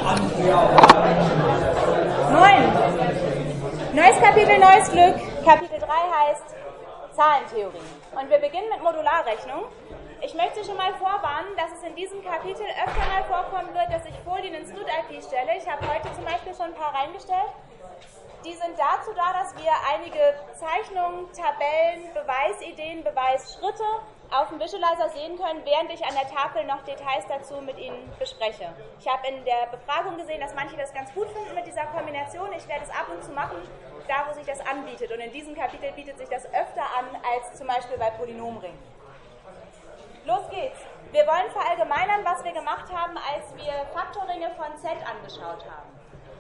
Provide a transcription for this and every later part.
Moin! Neues Kapitel, neues Glück. Kapitel 3 heißt Zahlentheorie. Und wir beginnen mit Modularrechnung. Ich möchte schon mal vorwarnen, dass es in diesem Kapitel öfter mal vorkommen wird, dass ich Folien ins Stud-IP stelle. Ich habe heute zum Beispiel schon ein paar reingestellt. Die sind dazu da, dass wir einige Zeichnungen, Tabellen, Beweisideen, Beweisschritte auf dem Visualizer sehen können, während ich an der Tafel noch Details dazu mit Ihnen bespreche. Ich habe in der Befragung gesehen, dass manche das ganz gut finden mit dieser Kombination. Ich werde es ab und zu machen, da wo sich das anbietet. Und in diesem Kapitel bietet sich das öfter an, als zum Beispiel bei Polynomringen. Los geht's. Wir wollen verallgemeinern, was wir gemacht haben, als wir Faktorringe von Z angeschaut haben.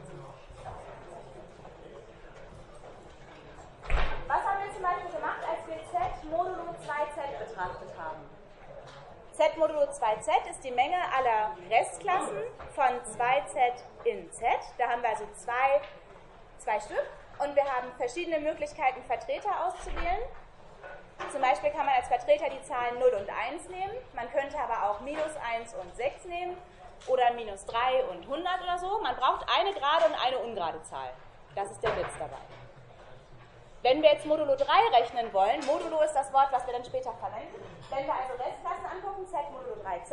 Was haben wir zum Beispiel gemacht, als wir Z modulo 2Z betrachtet haben? Z modulo 2Z ist die Menge aller Restklassen von 2Z in Z. Da haben wir also zwei Stück und wir haben verschiedene Möglichkeiten, Vertreter auszuwählen. Zum Beispiel kann man als Vertreter die Zahlen 0 und 1 nehmen. Man könnte aber auch minus 1 und 6 nehmen oder minus 3 und 100 oder so. Man braucht eine gerade und eine ungerade Zahl. Das ist der Witz dabei. Wenn wir jetzt Modulo 3 rechnen wollen, Modulo ist das Wort, was wir dann später verwenden, wenn wir also Restklassen angucken, Z modulo 3Z,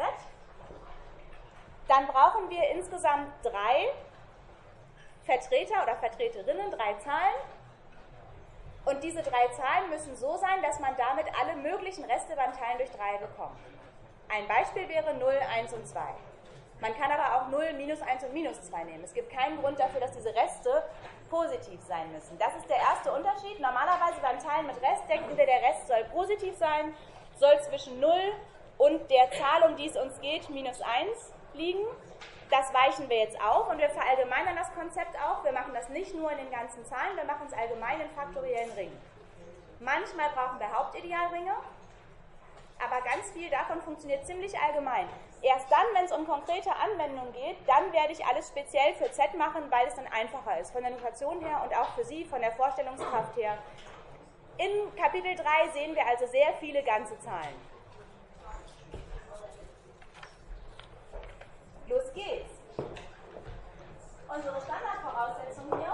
dann brauchen wir insgesamt 3 Vertreter oder Vertreterinnen, 3 Zahlen. Und diese 3 Zahlen müssen so sein, dass man damit alle möglichen Reste beim Teilen durch 3 bekommt. Ein Beispiel wäre 0, 1 und 2. Man kann aber auch 0, minus 1 und minus 2 nehmen. Es gibt keinen Grund dafür, dass diese Reste positiv sein müssen. Das ist der erste Unterschied. Normalerweise beim Teilen mit Rest denken wir, der Rest soll positiv sein, soll zwischen 0 und der Zahl, um die es uns geht, minus 1 liegen. Das weichen wir jetzt auf und wir verallgemeinern das Konzept auch. Wir machen das nicht nur in den ganzen Zahlen, wir machen es allgemein in faktoriellen Ringen. Manchmal brauchen wir Hauptidealringe, aber ganz viel davon funktioniert ziemlich allgemein. Erst dann, wenn es um konkrete Anwendungen geht, dann werde ich alles speziell für Z machen, weil es dann einfacher ist, von der Notation her und auch für Sie, von der Vorstellungskraft her. In Kapitel 3 sehen wir also sehr viele ganze Zahlen. Los geht's. Unsere Standardvoraussetzung hier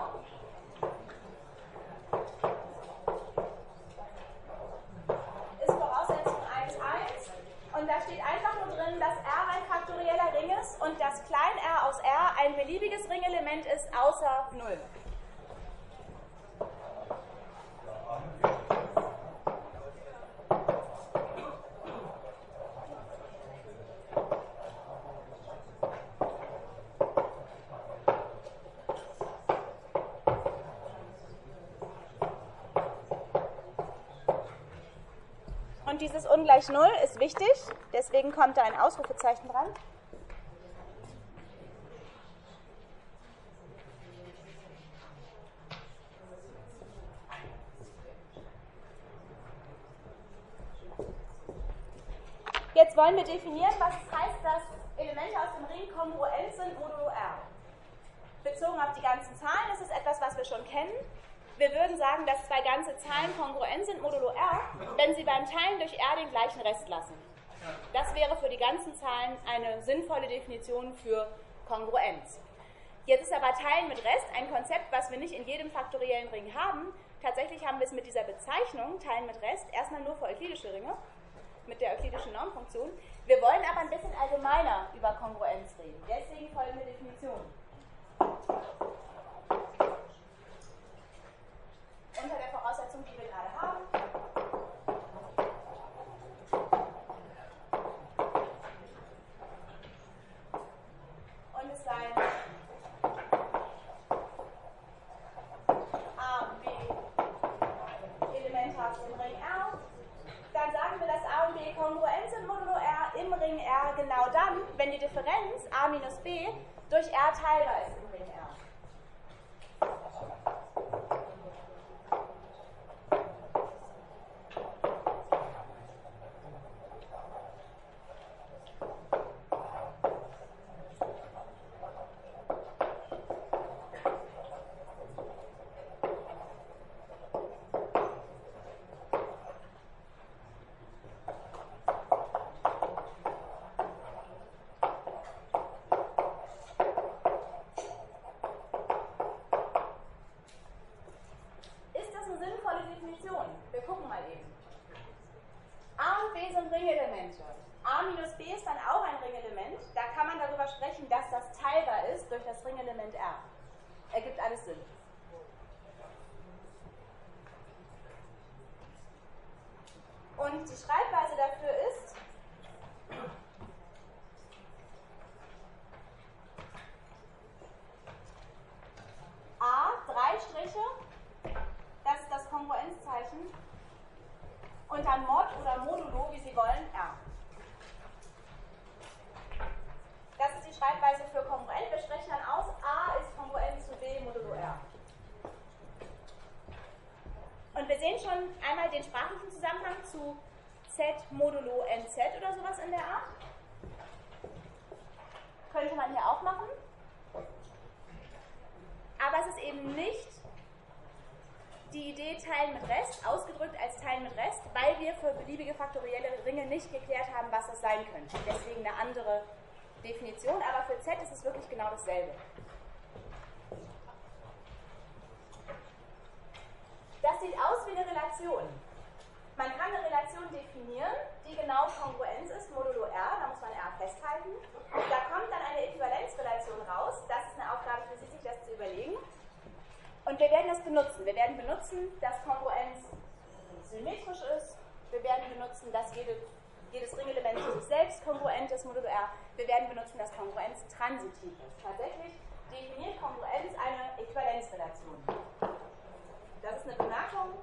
ist Voraussetzung 1,1 und da steht einfach nur drin, dass R ein faktorieller Ring ist und dass klein r aus R ein beliebiges Ringelement ist, außer 0. Und dieses ungleich 0 ist wichtig, deswegen kommt da ein Ausrufezeichen dran. Jetzt wollen wir definieren, was es heißt, dass Elemente aus dem Ring kongruent sind modulo R. Bezogen auf die ganzen Zahlen ist es etwas, was wir schon kennen. Wir würden sagen, dass 2 ganze Zahlen kongruent sind modulo R, wenn sie beim Teilen durch R den gleichen Rest lassen. Das wäre für die ganzen Zahlen eine sinnvolle Definition für Kongruenz. Jetzt ist aber Teilen mit Rest ein Konzept, was wir nicht in jedem faktoriellen Ring haben. Tatsächlich haben wir es mit dieser Bezeichnung, Teilen mit Rest, erstmal nur für euklidische Ringe, mit der euklidischen Normfunktion. Wir wollen aber ein bisschen allgemeiner über Kongruenz reden. Deswegen folgende Definition. Unter der Voraussetzung, die wir gerade haben. Und es seien A und B Elemente aus dem Ring R. Dann sagen wir, dass A und B kongruent sind modulo R im Ring R genau dann, wenn die Differenz A minus B durch R teilbar ist im Ring R. was teilbar ist durch das Ringelement R. Ergibt alles Sinn. Und die Schreibweise dafür ist A, 3 Striche, das ist das Kongruenzzeichen, und dann Mod oder Modulo, wie Sie wollen, R. Das ist die Schreibweise für kongruent. Wir sprechen dann aus, A ist kongruent zu B modulo R. Und wir sehen schon einmal den sprachlichen Zusammenhang zu Z modulo NZ oder sowas in der Art. Könnte man hier auch machen. Aber es ist eben nicht die Idee Teilen mit Rest, ausgedrückt als Teilen mit Rest, weil wir für beliebige faktorielle Ringe nicht geklärt haben, was das sein könnte. Deswegen eine andere Definition, aber für Z ist es wirklich genau dasselbe. Das sieht aus wie eine Relation. Man kann eine Relation definieren, die genau Kongruenz ist, modulo R, da muss man R festhalten. Da kommt dann eine Äquivalenzrelation raus, das ist eine Aufgabe für Sie, sich das zu überlegen. Und wir werden das benutzen. Wir werden benutzen, dass Kongruenz symmetrisch ist. Wir werden benutzen, dass jedes Ringelement für sich selbst kongruent ist, modulo R. Wir werden benutzen, dass Kongruenz transitiv ist. Tatsächlich definiert Kongruenz eine Äquivalenzrelation. Das ist eine Bemerkung.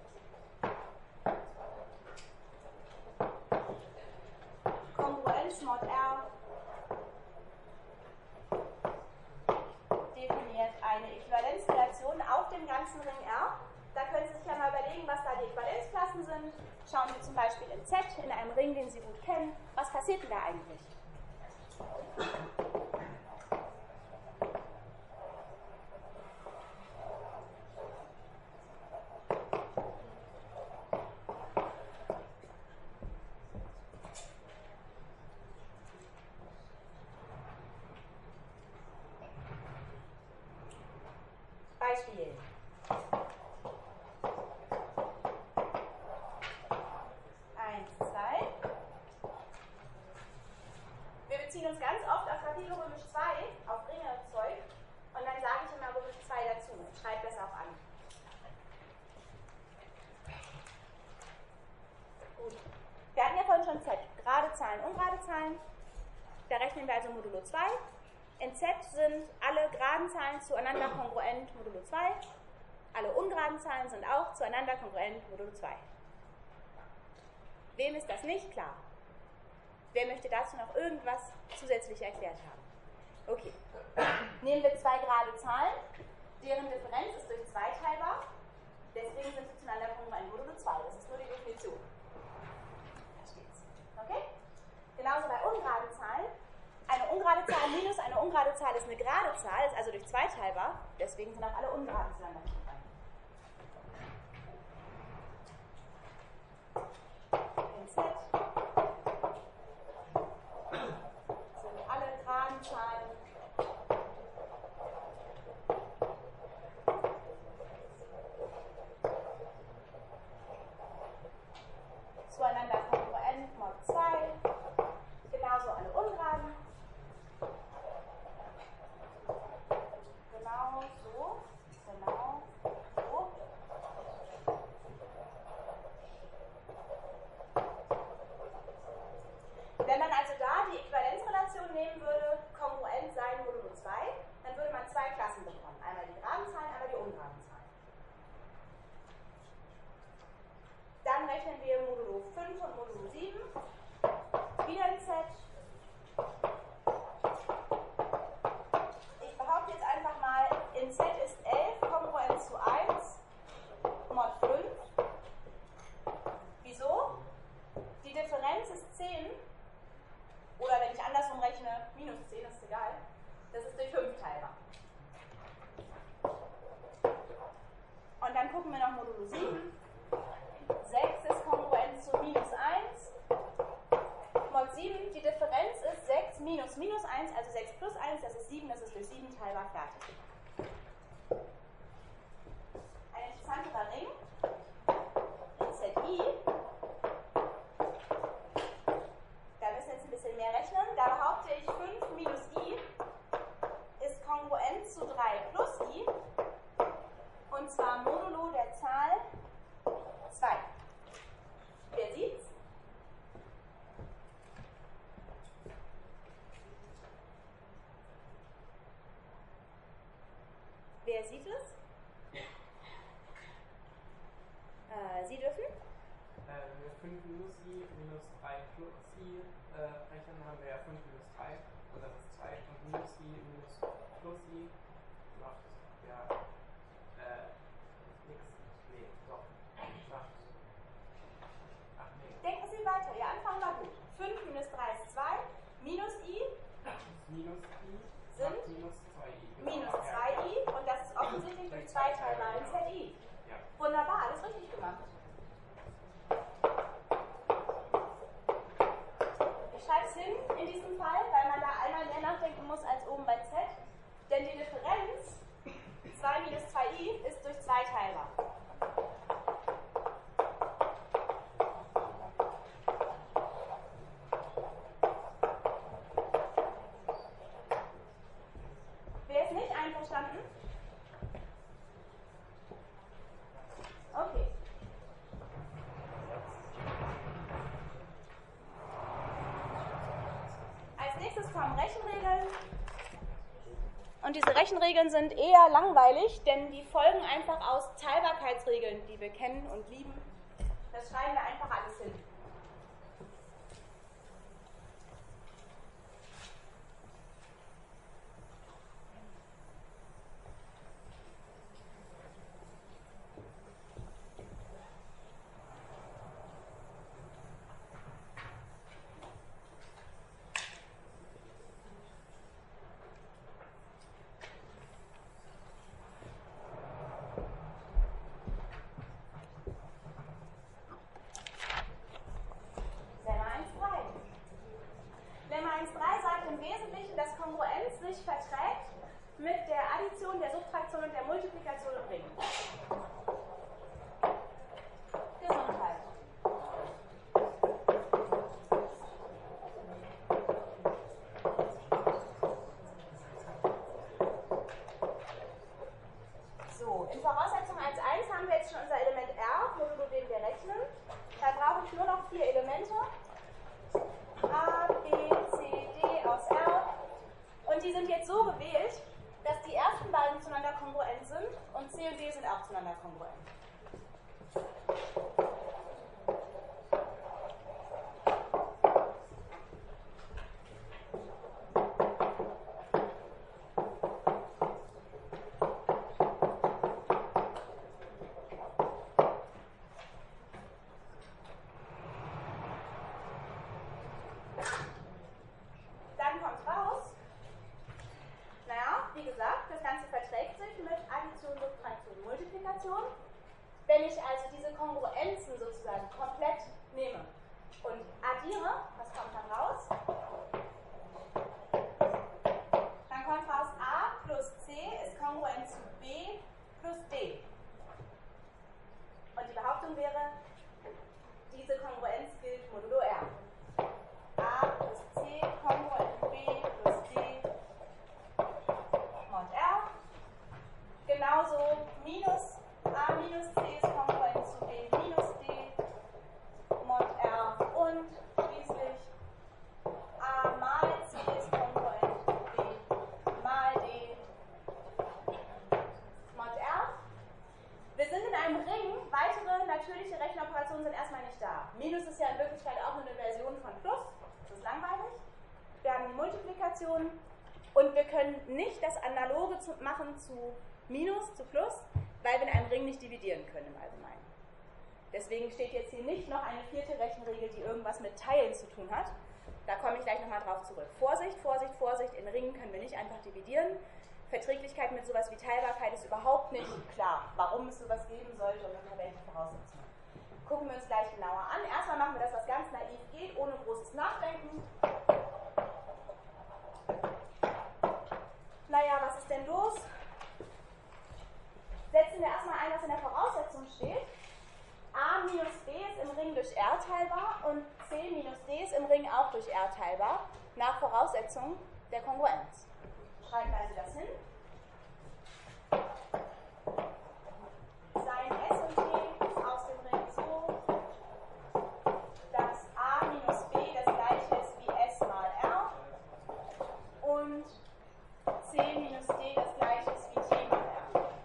Kongruenz mod R definiert eine Äquivalenzrelation auf dem ganzen Ring R. Da können Sie sich ja mal überlegen, was da die Äquivalenzklassen sind. Schauen Sie zum Beispiel in Z, in einem Ring, den Sie gut kennen. Was passiert denn da eigentlich? Beispiel. Wir beziehen uns ganz oft auf Kapitel Römisch 2, auf Ringezeug, und dann sage ich immer Römisch 2 dazu. Schreibt das auch an. Gut. Wir hatten ja vorhin schon Z, gerade Zahlen, ungerade Zahlen. Da rechnen wir also modulo 2. In Z sind alle geraden Zahlen zueinander kongruent modulo 2. Alle ungeraden Zahlen sind auch zueinander kongruent modulo 2. Wem ist das nicht klar? Wer möchte dazu noch irgendwas zusätzlich erklärt haben? Okay. Nehmen wir zwei gerade Zahlen, deren Differenz ist durch 2 teilbar. Deswegen sind sie zueinander kongruent modulo 2. Das ist nur die Definition. Da steht's. Okay? Genauso bei ungeraden Zahlen. Eine ungerade Zahl minus eine ungerade Zahl ist eine gerade Zahl, ist also durch 2 teilbar. Deswegen sind auch alle ungeraden zueinander kongruent. In Z sind alle geraden Zahlen zueinander kongruent mod 2, genauso alle ungeraden. Genau so. Wenn man also da die Äquivalenzrelation nehmen würde, kongruent sein modulo 2, dann würde man 2 Klassen bekommen. Einmal die geraden Zahlen, einmal die ungeraden Zahlen. Dann rechnen wir modulo 5 und modulo 7. Wieder in Z. Ich behaupte jetzt einfach mal, in Z ist 11 kongruent zu 1 mod 5. Wieso? Die Differenz ist 10. Oder wenn ich andersrum rechne, minus 10, ist egal. Das ist durch 5 teilbar. Und dann gucken wir noch modulo 7. 6 ist kongruent zu minus 1. Mod 7, die Differenz ist 6 minus minus 1, also 6 plus 1, das ist 7, das ist durch 7 teilbar fertig. Ein interessanterer Ring, ZI. Da müssen wir jetzt ein bisschen mehr rechnen. Da behaupte ich 5 minus I Wer sieht es? Sie dürfen? Wenn wir 5 minus i minus 3 plus i rechnen, haben wir ja 5 minus 3 und das ist 2 und minus i minus plus i macht ja nichts. Nee, doch. Macht. Ach nee. Denken Sie weiter, Ihr Anfang war gut. 5 minus 3 ist 2, minus i Minus i sind minus 2i. Minus 2i und das ist offensichtlich durch 2 teilbar in zi. Ja. Wunderbar, alles richtig gemacht. Ich schreibe es hin in diesem Fall, weil man da einmal mehr nachdenken muss als oben bei z. Denn die Differenz 2 minus 2i ist durch 2 teilbar. Wer ist nicht einverstanden? Okay. Als nächstes kommen Rechenregeln. Und diese Rechenregeln sind eher langweilig, denn die folgen einfach aus Teilbarkeitsregeln, die wir kennen und lieben. Das schreiben wir einfach alles hin. Dass Kongruenz sich verträgt mit der Addition, der Subtraktion und der Multiplikation im Ring. Gesundheit. So, in Voraussetzung 1.1 haben wir jetzt schon unser Element R, modulo dem wir rechnen. Da brauche ich nur noch 4 Elemente. A, B, C, D aus R. Und die sind jetzt so gewählt, dass die ersten beiden zueinander kongruent sind und C und D sind auch zueinander kongruent. Dann kommt raus, naja, wie gesagt, das Ganze verträgt sich mit Addition, Subtraktion, Multiplikation. Wenn ich also diese Kongruenzen sozusagen komplett nehme und addiere, was kommt dann raus? Dann kommt raus, A plus C ist kongruent zu B plus D. Und die Behauptung wäre, diese Kongruenz gilt modulo R. A plus C kongruent B plus D mod R. Genauso minus A minus C ist kongruent zu B minus D mod R. Und schließlich A mal C ist kongruent zu B mal D mod R. Wir sind in einem Ring, weitere natürliche Rechenoperationen sind erstmal nicht da. Minus ist ja in Wirklichkeit auch nur eine Version von Plus, das ist langweilig. Wir haben die Multiplikation und wir können nicht das Analoge machen zu Minus, zu Plus, weil wir in einem Ring nicht dividieren können im Allgemeinen. Deswegen steht jetzt hier nicht noch eine 4. Rechenregel, die irgendwas mit Teilen zu tun hat. Da komme ich gleich nochmal drauf zurück. Vorsicht, Vorsicht, Vorsicht, in Ringen können wir nicht einfach dividieren. Verträglichkeit mit sowas wie Teilbarkeit ist überhaupt nicht klar, warum es sowas geben sollte und unter welchen Voraussetzungen. Gucken wir uns gleich genauer an. Erstmal machen wir das, was ganz naiv geht, ohne großes Nachdenken. Naja, was ist denn los? Setzen wir erstmal ein, was in der Voraussetzung steht. A minus B ist im Ring durch R teilbar und C minus D ist im Ring auch durch R teilbar, nach Voraussetzung der Kongruenz. Schreiben wir also das hin. Sein S und T aus dem Ring so, dass A minus B das gleiche ist wie S mal R und C minus D das gleiche ist wie T mal R.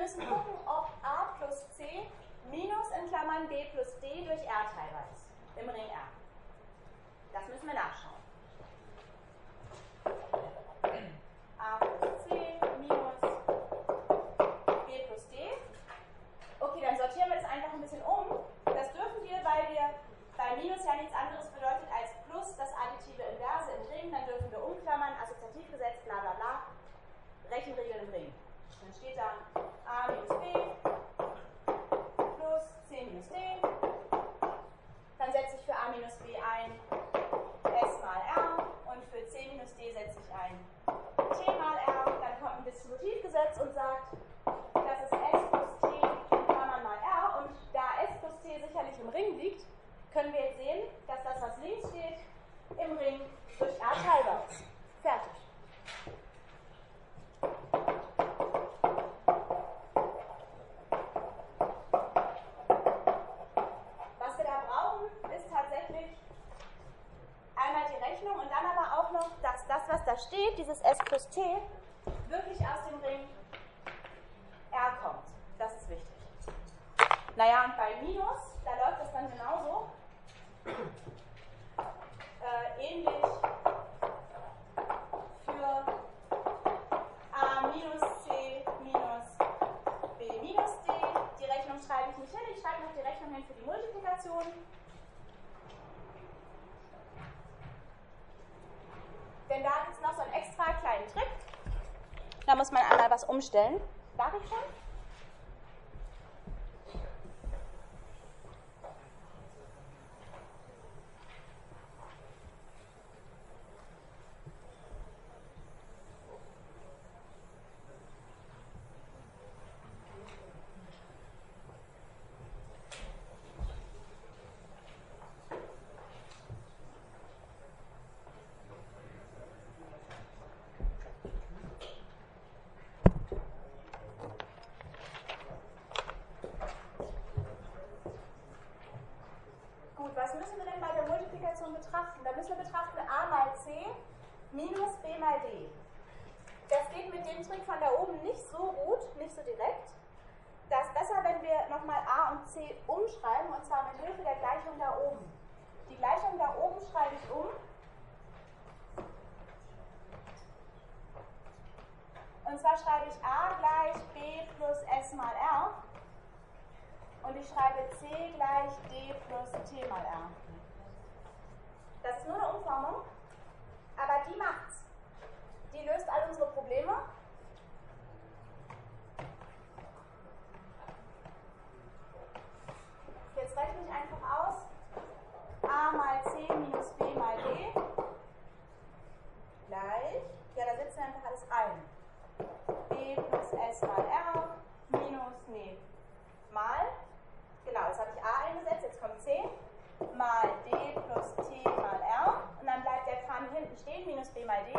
müssen gucken, ob a plus c minus in Klammern b plus d durch r teilbar ist, im Ring R. Das müssen wir nachschauen. A plus c minus b plus d. Okay, dann sortieren wir das einfach ein bisschen um. Das dürfen wir, weil Minus ja nichts anderes bedeutet als Plus, das additive Inverse im Ring. Dann dürfen wir umklammern, Assoziativgesetz, bla bla bla, Rechenregel im Ring. Dann steht da a minus b plus c minus d. Dann setze ich für a minus b ein s mal r und für c minus d setze ich ein t mal r. Dann kommt ein Distributivgesetz und sagt, das ist s plus t in Klammern mal r. Und da s plus t sicherlich im Ring liegt, können wir jetzt sehen, dass das, was links steht, im Ring durch r teilbar ist. Fertig. Was wir da brauchen, ist tatsächlich einmal die Rechnung und dann aber auch noch, dass das, was da steht, dieses s plus t, wirklich aus dem Ring R kommt. Das ist wichtig. Naja, und bei Minus, da läuft es dann genauso. Ähnlich für a minus c minus b minus d. Die Rechnung schreibe ich nicht hin, ich schreibe noch die Rechnung hin für die Multiplikation. Denn da gibt es noch so einen extra kleinen Trick. Da muss man einmal was umstellen. Darf ich schon? Betrachten. Da müssen wir betrachten a mal c minus b mal d. Das geht mit dem Trick von da oben nicht so gut, nicht so direkt. Das ist besser, wenn wir nochmal a und c umschreiben, und zwar mit Hilfe der Gleichung da oben. Die Gleichung da oben schreibe ich um. Und zwar schreibe ich a gleich b plus s mal r. Und ich schreibe c gleich d plus t mal r. Das ist nur eine Umformung, aber die macht's. Die löst all unsere Probleme. Jetzt rechne ich einfach aus a mal c minus b mal d gleich, ja, da setzen wir einfach alles ein. b plus s mal r minus, mal, genau, jetzt habe ich a eingesetzt, jetzt kommt c, mal d plus t mal r, und dann bleibt der Kram hinten stehen, minus b mal d.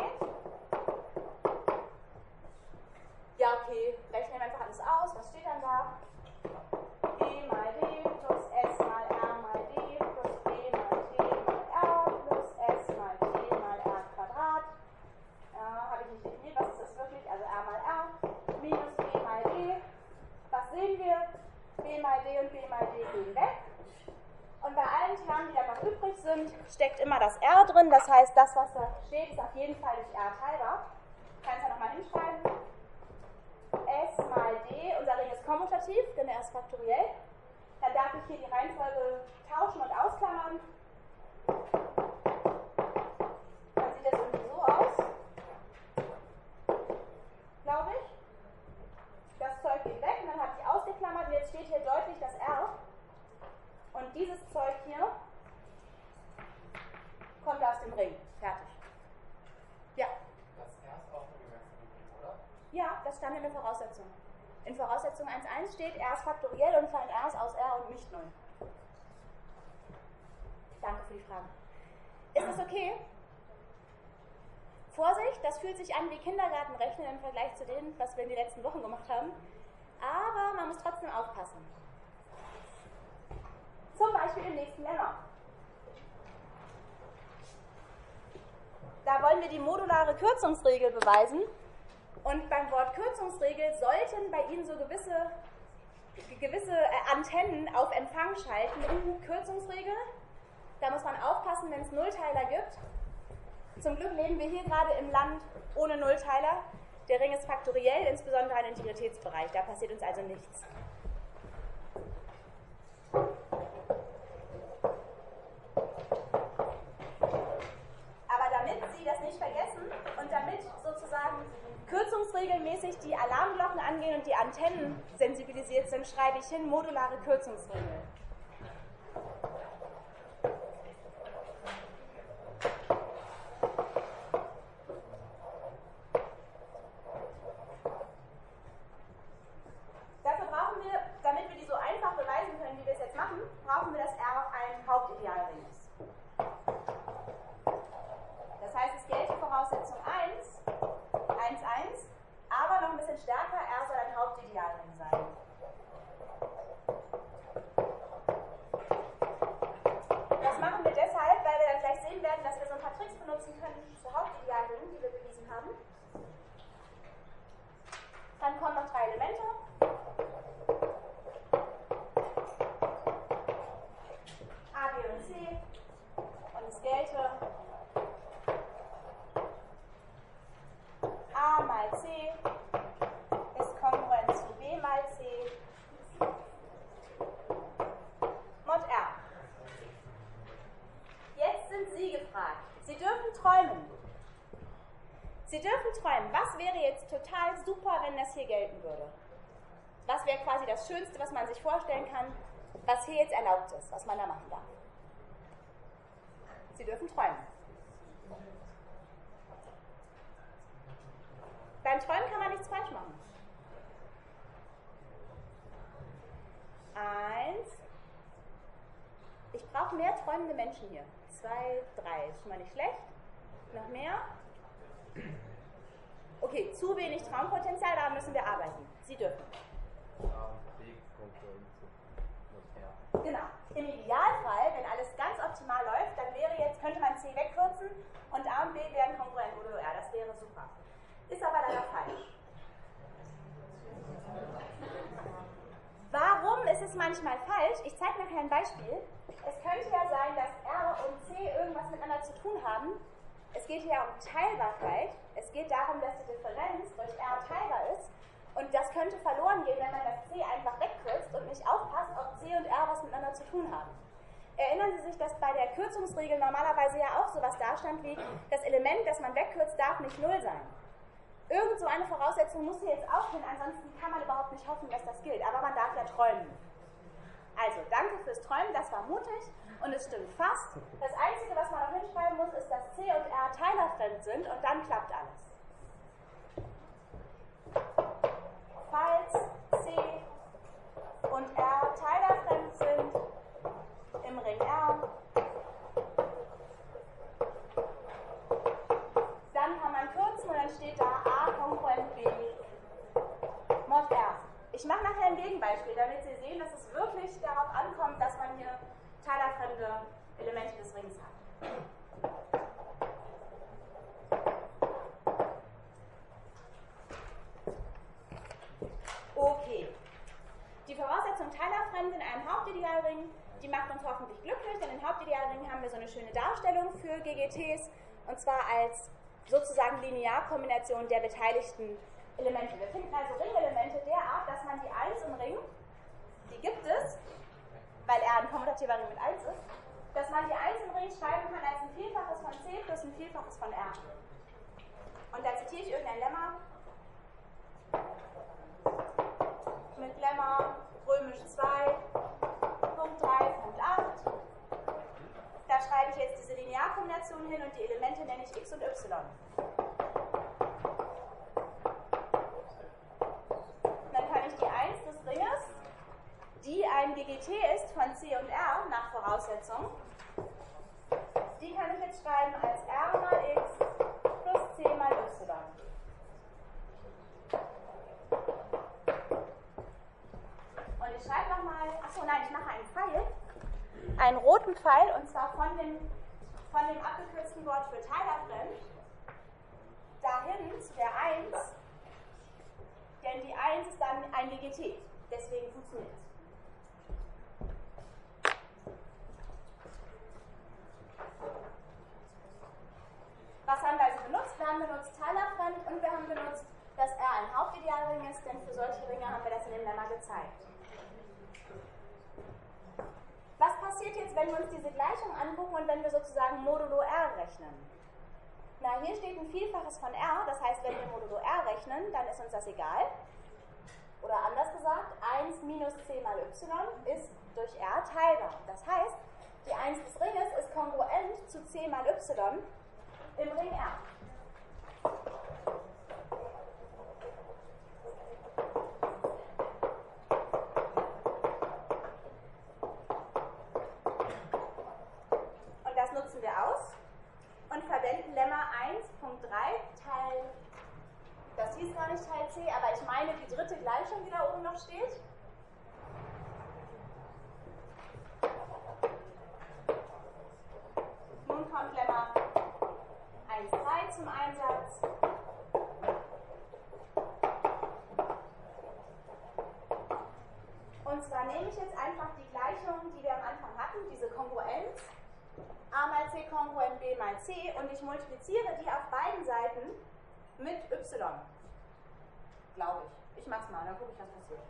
Ja, okay, rechnen wir einfach alles aus, was steht dann da? b mal d plus s mal r mal d plus b mal t mal r plus s mal t mal r Quadrat. Ja, habe ich nicht definiert, was ist das wirklich? Also r mal r minus b mal d. Was sehen wir? b mal d und b mal d gehen weg. Und bei allen Termen, die da noch übrig sind, steckt immer das r drin. Das heißt, das, was da steht, ist auf jeden Fall durch r teilbar. Kannst du ja nochmal hinschreiben. S mal d, unser Ring ist kommutativ, denn er ist faktoriell. Dann darf ich hier die Reihenfolge tauschen und ausklammern. Dann sieht das irgendwie so aus, glaube ich. Das Zeug geht weg und dann habe ich ausgeklammert und jetzt steht hier deutlich das R. Und dieses Zeug hier kommt aus dem Ring. Fertig. Ja. Das R ist auch eine Gemessung, oder? Ja, das stand in der Voraussetzung. In Voraussetzung 1.1 steht, R ist faktoriell und klein r ist aus R und nicht 0. Danke für die Frage. Ist das okay? Vorsicht, das fühlt sich an wie Kindergartenrechnen im Vergleich zu dem, was wir in den letzten Wochen gemacht haben. Aber man muss trotzdem aufpassen. Zum Beispiel im nächsten Lemma. Da wollen wir die modulare Kürzungsregel beweisen. Und beim Wort Kürzungsregel sollten bei Ihnen so gewisse Antennen auf Empfang schalten. Kürzungsregel, da muss man aufpassen, wenn es Nullteiler gibt. Zum Glück leben wir hier gerade im Land ohne Nullteiler. Der Ring ist faktoriell, insbesondere ein Integritätsbereich, da passiert uns also nichts. Aber damit Sie das nicht vergessen und damit sozusagen kürzungsregelmäßig die Alarmglocken angehen und die Antennen sensibilisiert sind, schreibe ich hin modulare Kürzungsregel. Dafür brauchen wir, damit wir die so einfach beweisen können, wie wir es jetzt machen, brauchen wir, dass R ein Hauptidealring ist. Das heißt, es gilt die Voraussetzung 1, 1, 1, aber noch ein bisschen stärker, R soll ein Hauptidealring sein. Das machen wir deshalb, weil wir dann gleich sehen werden, dass wir so ein paar Tricks benutzen können zu Hauptidealringen, die wir bewiesen haben. Dann kommen noch 3 Elemente. A, B und C. Und es gelte A mal C ist kongruent zu B mal C mod R. Jetzt sind Sie gefragt. Sie dürfen träumen. Sie dürfen träumen. Was wäre jetzt total super, wenn das hier gelten würde? Was wäre quasi das Schönste, was man sich vorstellen kann, was hier jetzt erlaubt ist, was man da machen darf? Sie dürfen träumen. Beim Träumen kann man nichts falsch machen. 1. Ich brauche mehr träumende Menschen hier. 2, 3. Ist schon mal nicht schlecht. Noch mehr? Okay, zu wenig Traumpotenzial, daran müssen wir arbeiten. Sie dürfen. Genau. Im Idealfall, wenn alles ganz optimal läuft, dann könnte man C wegkürzen und A und B wären kongruent modulo R. Das wäre super. Ist aber leider falsch. Warum ist es manchmal falsch? Ich zeige nachher ein Beispiel. Es könnte ja sein, dass R und C irgendwas miteinander zu tun haben. Es geht hier um Teilbarkeit. Es geht darum, dass die Differenz durch R teilbar ist. Und das könnte verloren gehen, wenn man das C einfach wegkürzt und nicht aufpasst, ob C und R was miteinander zu tun haben. Erinnern Sie sich, dass bei der Kürzungsregel normalerweise ja auch sowas dastand wie, das Element, das man wegkürzt, darf nicht 0 sein. Irgend so eine Voraussetzung muss hier jetzt auch hin, ansonsten kann man überhaupt nicht hoffen, dass das gilt. Aber man darf ja träumen. Also, danke fürs Träumen, das war mutig und es stimmt fast. Das Einzige, was man noch hinschreiben muss, ist, dass C und R teilerfremd sind und dann klappt alles. Falls C und R teilerfremd sind im Ring R, dann kann man kürzen und dann steht da A kongruent B mod R. Ich mache nachher ein Gegenbeispiel, damit Sie sehen, dass es wirklich darauf ankommt, dass man hier teilerfremde Elemente des Rings hat. Okay. Die Voraussetzung teilerfremd in einem Hauptidealring, die macht uns hoffentlich glücklich, denn in Hauptidealringen haben wir so eine schöne Darstellung für GGTs, und zwar als sozusagen Linearkombination der beteiligten Elemente. Wir finden also Ringelemente derart, dass man die 1 im Ring, die gibt es, weil R ein kommutativer Ring mit 1 ist, dass man die 1 im Ring schreiben kann als ein Vielfaches von C plus ein Vielfaches von R. Und da zitiere ich irgendein Lemma mit Lemma römisch 2, Punkt 3, Punkt 8. Da schreibe ich jetzt diese Linearkombination hin und die Elemente nenne ich x und y. Dann kann ich die 1 des Ringes, die ein GGT ist von C und R nach Voraussetzung, die kann ich jetzt schreiben als R mal x plus C mal y. Und ich schreibe nochmal, achso nein, ich mache einen Pfeil, einen roten Pfeil, und zwar von dem abgekürzten Wort für teilerfremd dahin zu der 1 denn die 1 ist dann ein DGT. Deswegen funktioniert es. Was haben wir also benutzt? Wir haben benutzt Tyler-Friend und wir haben benutzt, dass R ein Hauptidealring ist, denn für solche Ringe haben wir das in dem Lemma gezeigt. Was passiert jetzt, wenn wir uns diese Gleichung angucken und wenn wir sozusagen modulo R rechnen? Na, hier steht ein Vielfaches von R, das heißt, wenn wir modulo R rechnen, dann ist uns das egal. Oder anders gesagt, 1 minus c mal y ist durch R teilbar. Das heißt, die 1 des Ringes ist kongruent zu c mal y im Ring R. Und das nutzen wir aus und verwenden Lemma 1.3 Teil, das hieß gar nicht Teil C, aber ich meine die dritte Gleichung, die da oben noch steht. Nun kommt Lemma 1.3 zum Einsatz. Und zwar nehme ich jetzt einfach die Gleichung, die wir am Anfang hatten, diese Kongruenz, a mal c kongruent b mal c, und ich multipliziere die auf beiden Seiten mit y. Glaube ich. Ich mache es mal, dann gucke ich, was passiert.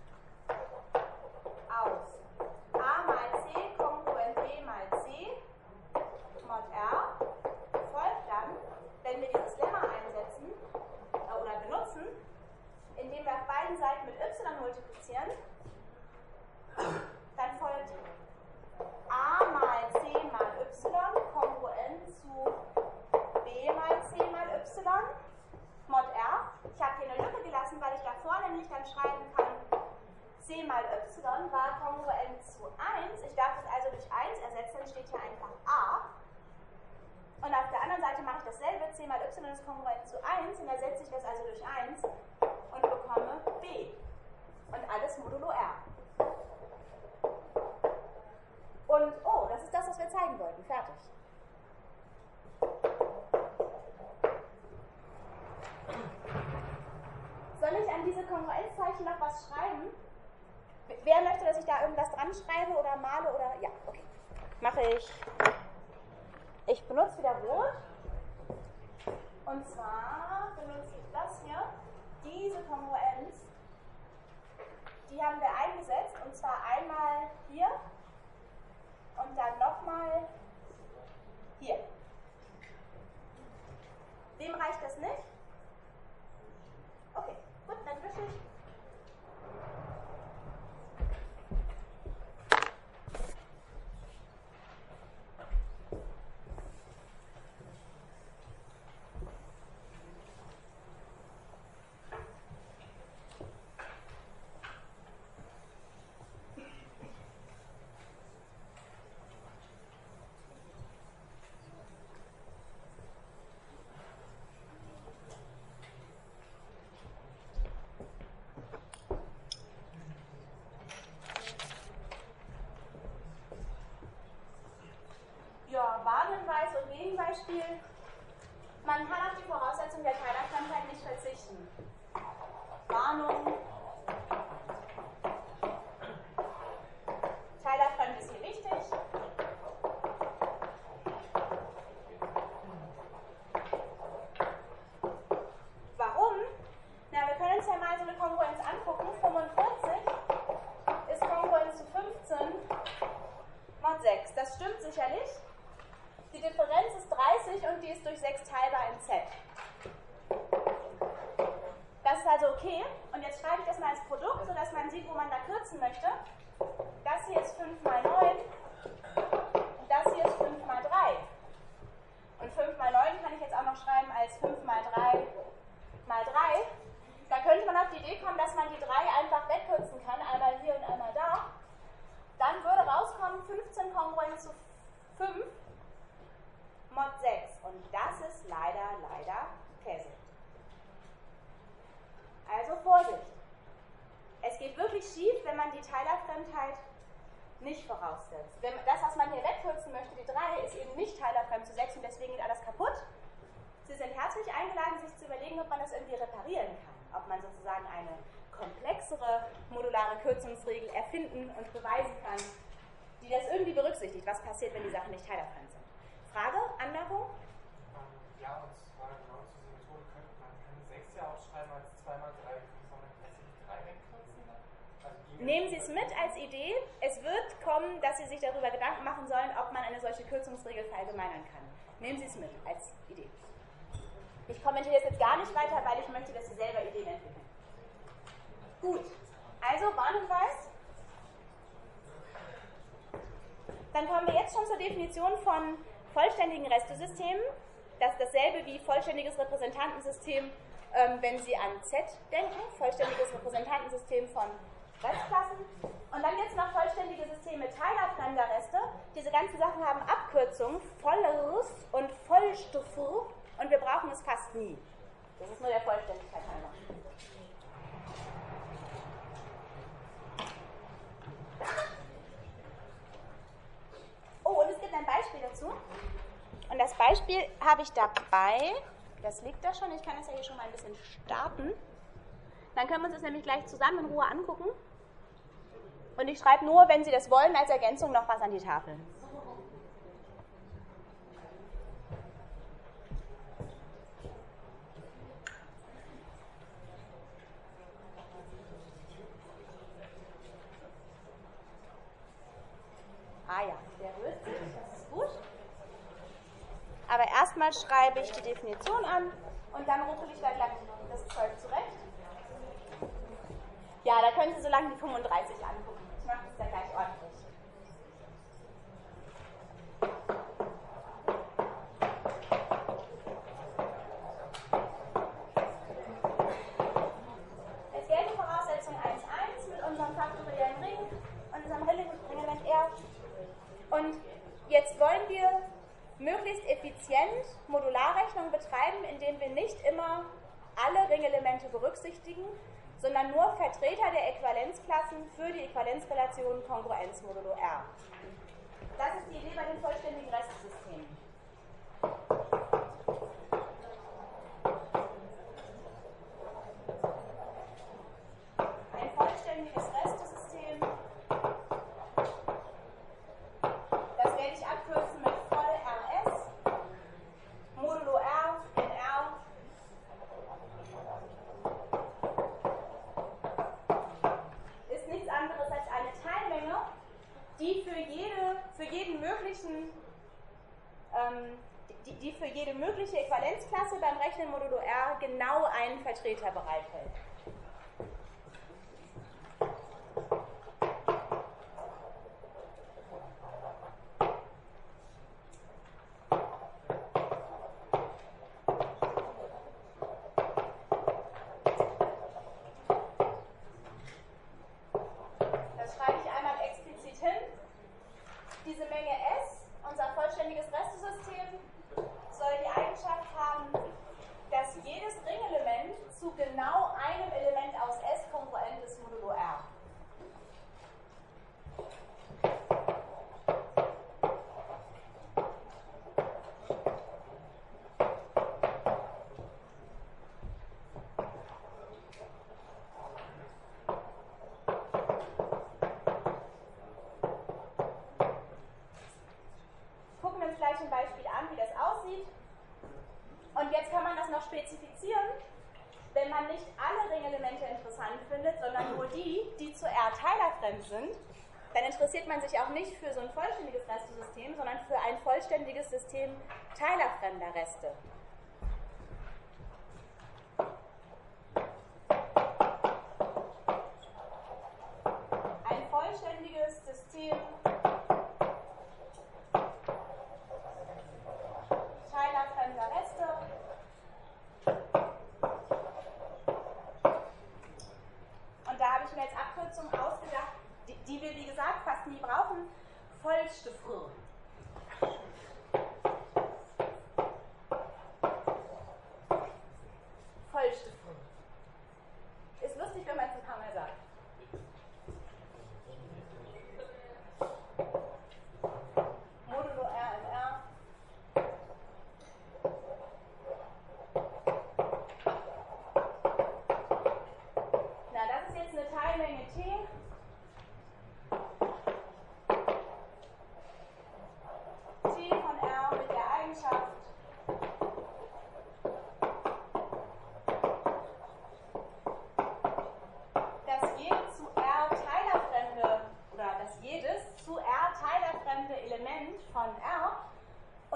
Aus a mal c kongruent b mal c mod r folgt dann, wenn wir dieses Lemma einsetzen oder benutzen, indem wir auf beiden Seiten mit y multiplizieren, dann folgt a mal c mal y kongruent zu b mal c mal y mod r. Ich habe hier eine Lücke gelassen, weil ich da vorne nämlich dann schreiben kann, c mal y war kongruent zu 1. Ich darf das also durch 1 ersetzen, dann steht hier einfach a. Und auf der anderen Seite mache ich dasselbe, c mal y ist kongruent zu 1, und ersetze ich das also durch 1 und bekomme b. Und alles modulo r. Und, oh, das ist das, was wir zeigen wollten. Fertig. Soll ich an diese Kongruenzzeichen noch was schreiben? Wer möchte, dass ich da irgendwas dran schreibe oder male oder... Ja, okay. Mache ich. Ich benutze wieder Rot. Und zwar benutze ich das hier. Diese Kongruenz, die haben wir eingesetzt. Und zwar einmal hier. Und dann nochmal hier. Wem reicht das nicht? Okay, gut, dann wische ich. Warnhinweis und Gegenbeispiel. Man kann auf die Voraussetzung der Teilerfremdheit nicht verzichten. Warnung. Teilerfremd ist hier wichtig. Warum? Na, wir können uns ja mal so eine Kongruenz angucken. 45 ist kongruent zu 15 mod 6. Das stimmt sicherlich. Die Differenz ist 30 und die ist durch 6 teilbar in Z. Das ist also okay. Und jetzt schreibe ich das mal als Produkt, sodass man sieht, wo man da kürzen möchte. Das hier ist 5 mal 9 und das hier ist 5 mal 3. Und 5 mal 9 kann ich jetzt auch noch schreiben als 5 mal 3 mal 3. Da könnte man auf die Idee kommen, dass man die 3 einfach wegkürzen kann, einmal hier und einmal da. Dann würde rauskommen 15 kongruent zu 5 mod 6. Und das ist leider Käse. Also Vorsicht. Es geht wirklich schief, wenn man die Teilerfremdheit nicht voraussetzt. Das, was man hier wegkürzen möchte, die 3, ist eben nicht teilerfremd zu 6 und deswegen geht alles kaputt. Sie sind herzlich eingeladen, sich zu überlegen, ob man das irgendwie reparieren kann. Ob man sozusagen sozusagen eine komplexere modulare Kürzungsregel erfinden und beweisen kann, die das irgendwie berücksichtigt, was passiert, wenn die Sachen nicht teilerfremd sind. Frage, Anmerkung? Ja, und zwar genau zu dieser Methode könnte man keine 6 ja aufschreiben als 2 mal 3, sondern kann Sie 3 wegkürzen? Also nehmen Sie es mit als Idee. Es wird kommen, dass Sie sich darüber Gedanken machen sollen, ob man eine solche Kürzungsregel verallgemeinern kann. Nehmen Sie es mit als Idee. Ich kommentiere das jetzt gar nicht weiter, weil ich möchte, dass Sie selber Ideen entwickeln. Gut, also Warnhinweis. Dann kommen wir jetzt schon zur Definition von vollständigen Restesystemen. Das ist dasselbe wie vollständiges Repräsentantensystem, wenn Sie an Z denken, vollständiges Repräsentantensystem von Restklassen. Und dann jetzt noch vollständige Systeme teilerfremder Reste. Diese ganzen Sachen haben Abkürzungen, volles und vollstuffer, und wir brauchen es fast nie. Das ist nur der Vollständigkeit halber. Oh, und es gibt ein Beispiel dazu. Und das Beispiel habe ich dabei. Das liegt da schon. Ich kann das ja hier schon mal ein bisschen starten. Dann können wir uns das nämlich gleich zusammen in Ruhe angucken. Und ich schreibe nur, wenn Sie das wollen, als Ergänzung noch was an die Tafel. Ah ja, der rührt sich, das ist gut. Aber erstmal schreibe ich die Definition an und dann ruckel ich da gleich das Zeug zurecht. Ja, da können Sie so lange die 35 angucken. Ich mache das ja gleich ordentlich. Es gelten Voraussetzung 1.1 mit unserem faktoriellen Ring und unserem Ringelement R. Und jetzt wollen wir möglichst effizient Modularrechnung betreiben, indem wir nicht immer alle Ringelemente berücksichtigen, sondern nur Vertreter der Äquivalenzklassen für die Äquivalenzrelation Kongruenz modulo R. Das ist die Idee bei den vollständigen Restsystemen. Ein vollständiges Restesystem, das werde ich abkürzen mit voll RS, modulo R in R, ist nichts anderes als eine Teilmenge, die für jede mögliche Äquivalenzklasse beim Rechnen modulo R genau einen Vertreter bereithält. Das schreibe ich einmal explizit hin. Diese Menge S, unser vollständiges Restesystem, soll die Eigenschaft haben, dass jedes Ringelement zu genau einem Element aus S kongruent ist modulo R. Gucken wir uns gleich ein Beispiel an, wie das aussieht. Und jetzt kann man das noch spezifizieren, wenn man nicht alle Ringelemente interessant findet, sondern nur die, die zu R teilerfremd sind, dann interessiert man sich auch nicht für so ein vollständiges Restesystem, sondern für ein vollständiges System teilerfremder Reste. Ein vollständiges System teilerfremder Reste und da habe ich mir jetzt Abkürzungen ausgedacht, die wir wie gesagt fast nie brauchen. Vollstuffer.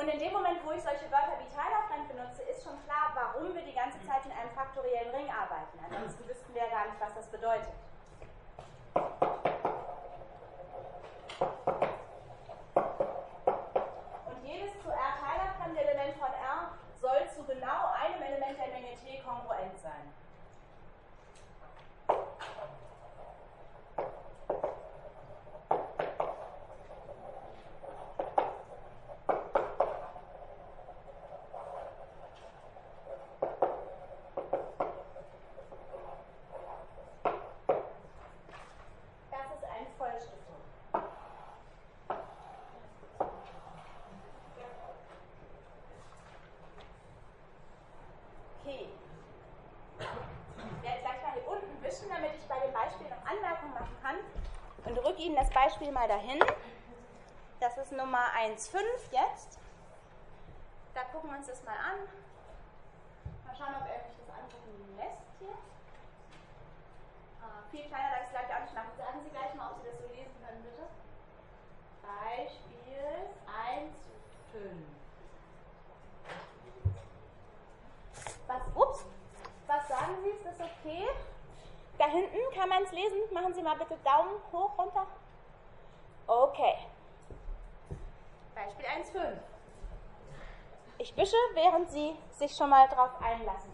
Und in dem Moment, wo ich solche Wörter wie teilerfremd benutze, ist schon klar, warum wir die ganze Zeit in einem faktoriellen Ring arbeiten. Ansonsten wüssten wir ja gar nicht, was das bedeutet. Und jedes zu R teilerfremde Element von R soll zu genau einem Element der Menge T kongruent sein. Ihnen das Beispiel mal dahin. Das ist Nummer 1,5 jetzt. Da gucken wir uns das mal an. Mal schauen, ob er mich das angucken lässt hier. Viel kleiner darf ich es gleich auch nicht machen. Sagen Sie gleich mal, ob Sie das so lesen können, bitte. Beispiel 1,5. Was sagen Sie? Ist das okay? Da hinten kann man es lesen. Machen Sie mal bitte Daumen hoch, runter. Okay. Beispiel 1,5. Ich wische, während Sie sich schon mal drauf einlassen.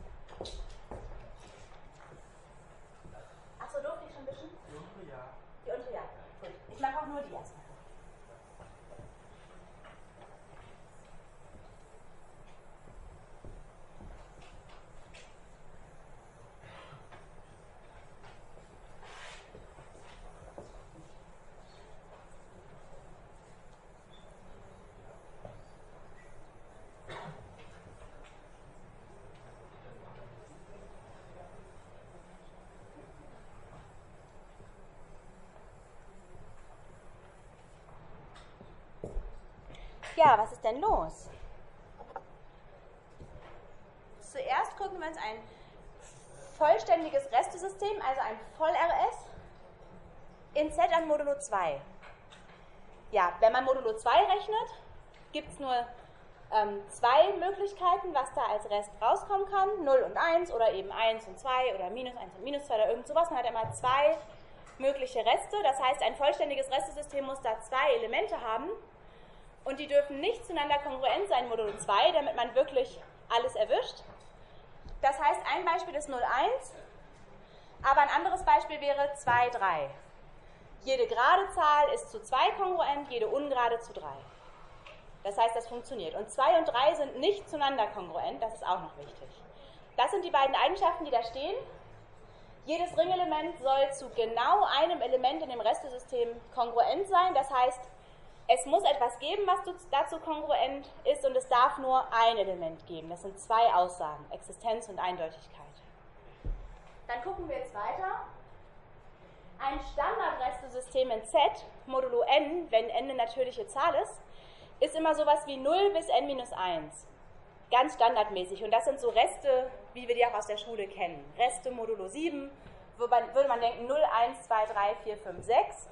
Achso, durfte ich schon wischen? Die untere ja. Die untere ja. Gut. Ich mache auch nur die erstmal. Ja, was ist denn los? Zuerst gucken wir uns ein vollständiges Restesystem, also ein Voll-RS, in Z an Modulo 2. Ja, wenn man Modulo 2 rechnet, gibt es nur zwei Möglichkeiten, was da als Rest rauskommen kann. 0 und 1 oder eben 1 und 2 oder minus 1 und minus 2 oder irgend sowas. Man hat immer zwei mögliche Reste. Das heißt, ein vollständiges Restesystem muss da zwei Elemente haben. Und die dürfen nicht zueinander kongruent sein, Modulo 2, damit man wirklich alles erwischt. Das heißt, ein Beispiel ist 0,1, aber ein anderes Beispiel wäre 2, 3. Jede gerade Zahl ist zu 2 kongruent, jede ungerade zu 3. Das heißt, das funktioniert. Und 2 und 3 sind nicht zueinander kongruent, das ist auch noch wichtig. Das sind die beiden Eigenschaften, die da stehen. Jedes Ringelement soll zu genau einem Element in dem Restesystem kongruent sein, das heißt, es muss etwas geben, was dazu kongruent ist, und es darf nur ein Element geben. Das sind zwei Aussagen, Existenz und Eindeutigkeit. Dann gucken wir jetzt weiter. Ein Standardrestesystem in Z, modulo n, wenn n eine natürliche Zahl ist immer sowas wie 0 bis n-1. Ganz standardmäßig. Und das sind so Reste, wie wir die auch aus der Schule kennen. Reste modulo 7, würde man denken 0, 1, 2, 3, 4, 5, 6.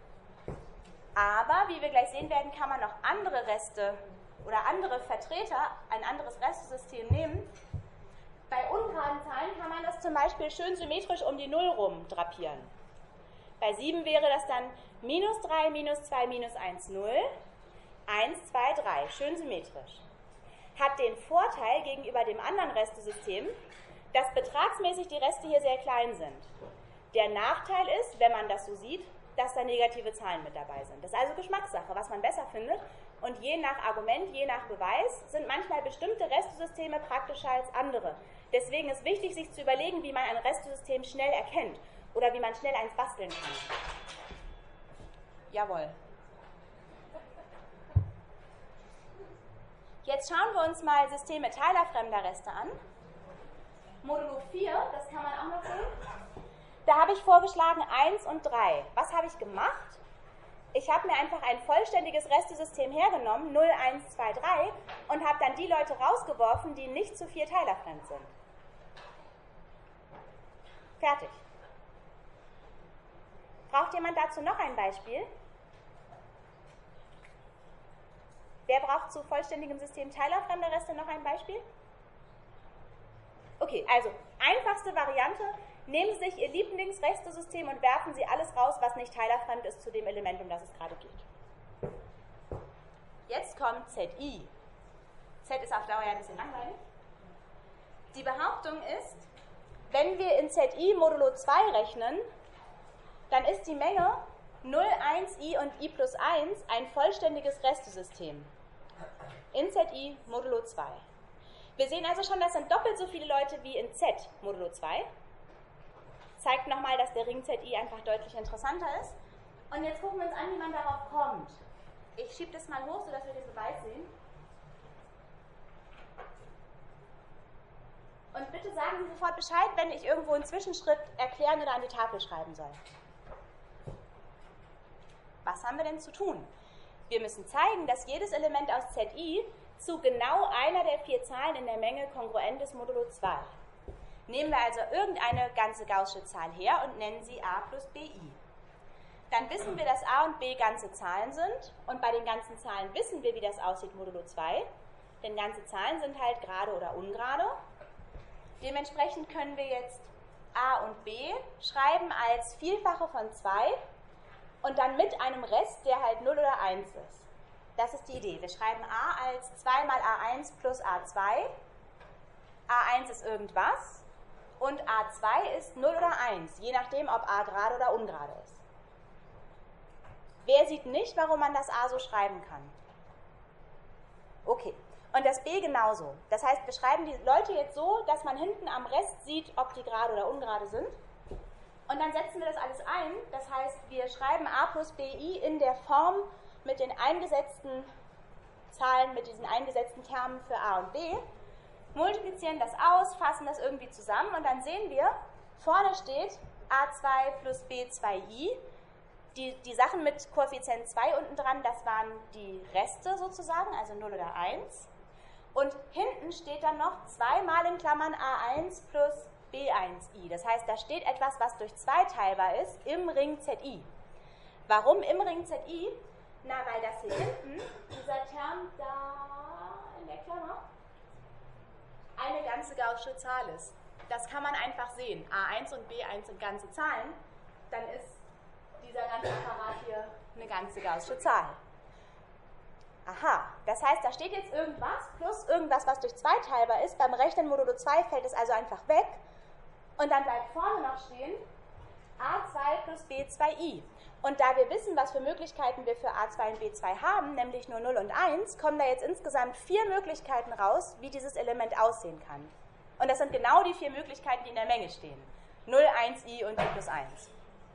Aber, wie wir gleich sehen werden, kann man noch andere Reste oder andere Vertreter, ein anderes Restesystem nehmen. Bei ungeraden Zahlen kann man das zum Beispiel schön symmetrisch um die 0 rum drapieren. Bei 7 wäre das dann minus 3, minus 2, minus 1, 0, 1, 2, 3, schön symmetrisch. Hat den Vorteil gegenüber dem anderen Restesystem, dass betragsmäßig die Reste hier sehr klein sind. Der Nachteil ist, wenn man das so sieht, dass da negative Zahlen mit dabei sind. Das ist also Geschmackssache, was man besser findet. Und je nach Argument, je nach Beweis, sind manchmal bestimmte Restesysteme praktischer als andere. Deswegen ist wichtig, sich zu überlegen, wie man ein Restesystem schnell erkennt oder wie man schnell eins basteln kann. Jawohl. Jetzt schauen wir uns mal Systeme teilerfremder Reste an. Modulo 4, das kann man auch noch sehen. Da habe ich vorgeschlagen 1 und 3. Was habe ich gemacht? Ich habe mir einfach ein vollständiges Restesystem hergenommen, 0, 1, 2, 3, und habe dann die Leute rausgeworfen, die nicht zu 4 teilerfremd sind. Fertig. Braucht jemand dazu noch ein Beispiel? Wer braucht zu vollständigem System teilerfremder Reste noch ein Beispiel? Okay, also einfachste Variante, nehmen Sie sich Ihr Lieblingsrestesystem und werfen Sie alles raus, was nicht teilerfremd ist, zu dem Element, um das es gerade geht. Jetzt kommt ZI. Z ist auf Dauer ja ein bisschen langweilig. Die Behauptung ist, wenn wir in ZI modulo 2 rechnen, dann ist die Menge 0, 1, i und i plus 1 ein vollständiges Restesystem. In ZI modulo 2. Wir sehen also schon, das sind doppelt so viele Leute wie in Z modulo 2. Zeigt nochmal, dass der Ring ZI einfach deutlich interessanter ist. Und jetzt gucken wir uns an, wie man darauf kommt. Ich schiebe das mal hoch, sodass wir den Beweis sehen. Und bitte sagen Sie sofort Bescheid, wenn ich irgendwo einen Zwischenschritt erklären oder an die Tafel schreiben soll. Was haben wir denn zu tun? Wir müssen zeigen, dass jedes Element aus ZI zu genau einer der 4 Zahlen in der Menge kongruent ist modulo 2. Nehmen wir also irgendeine ganze gaußsche Zahl her und nennen sie a plus bi. Dann wissen wir, dass a und b ganze Zahlen sind und bei den ganzen Zahlen wissen wir, wie das aussieht modulo 2, denn ganze Zahlen sind halt gerade oder ungerade. Dementsprechend können wir jetzt a und b schreiben als Vielfache von 2 und dann mit einem Rest, der halt 0 oder 1 ist. Das ist die Idee. Wir schreiben a als 2 mal a1 plus a2. a1 ist irgendwas und a2 ist 0 oder 1, je nachdem, ob a gerade oder ungerade ist. Wer sieht nicht, warum man das a so schreiben kann? Okay. Und das b genauso. Das heißt, wir schreiben die Leute jetzt so, dass man hinten am Rest sieht, ob die gerade oder ungerade sind. Und dann setzen wir das alles ein. Das heißt, wir schreiben a plus bi in der Form mit den eingesetzten Zahlen, mit diesen eingesetzten Termen für a und b, multiplizieren das aus, fassen das irgendwie zusammen und dann sehen wir, vorne steht a2 plus b2i. Die Sachen mit Koeffizient 2 unten dran, das waren die Reste sozusagen, also 0 oder 1. Und hinten steht dann noch 2 mal in Klammern a1 plus b1i. Das heißt, da steht etwas, was durch 2 teilbar ist, im Ring ZI. Warum im Ring ZI? Na, weil das hier hinten, dieser Term da in der Klammer, eine ganze gaußsche Zahl ist. Das kann man einfach sehen. a1 und b1 sind ganze Zahlen, dann ist dieser ganze Apparat hier eine ganze gaußsche Zahl. Aha, das heißt, da steht jetzt irgendwas plus irgendwas, was durch 2 teilbar ist. Beim Rechnen modulo 2 fällt es also einfach weg. Und dann bleibt vorne noch stehen a2 plus b2i. Und da wir wissen, was für Möglichkeiten wir für a2 und b2 haben, nämlich nur 0 und 1, kommen da jetzt insgesamt 4 Möglichkeiten raus, wie dieses Element aussehen kann. Und das sind genau die 4 Möglichkeiten, die in der Menge stehen. 0, 1i und i plus 1.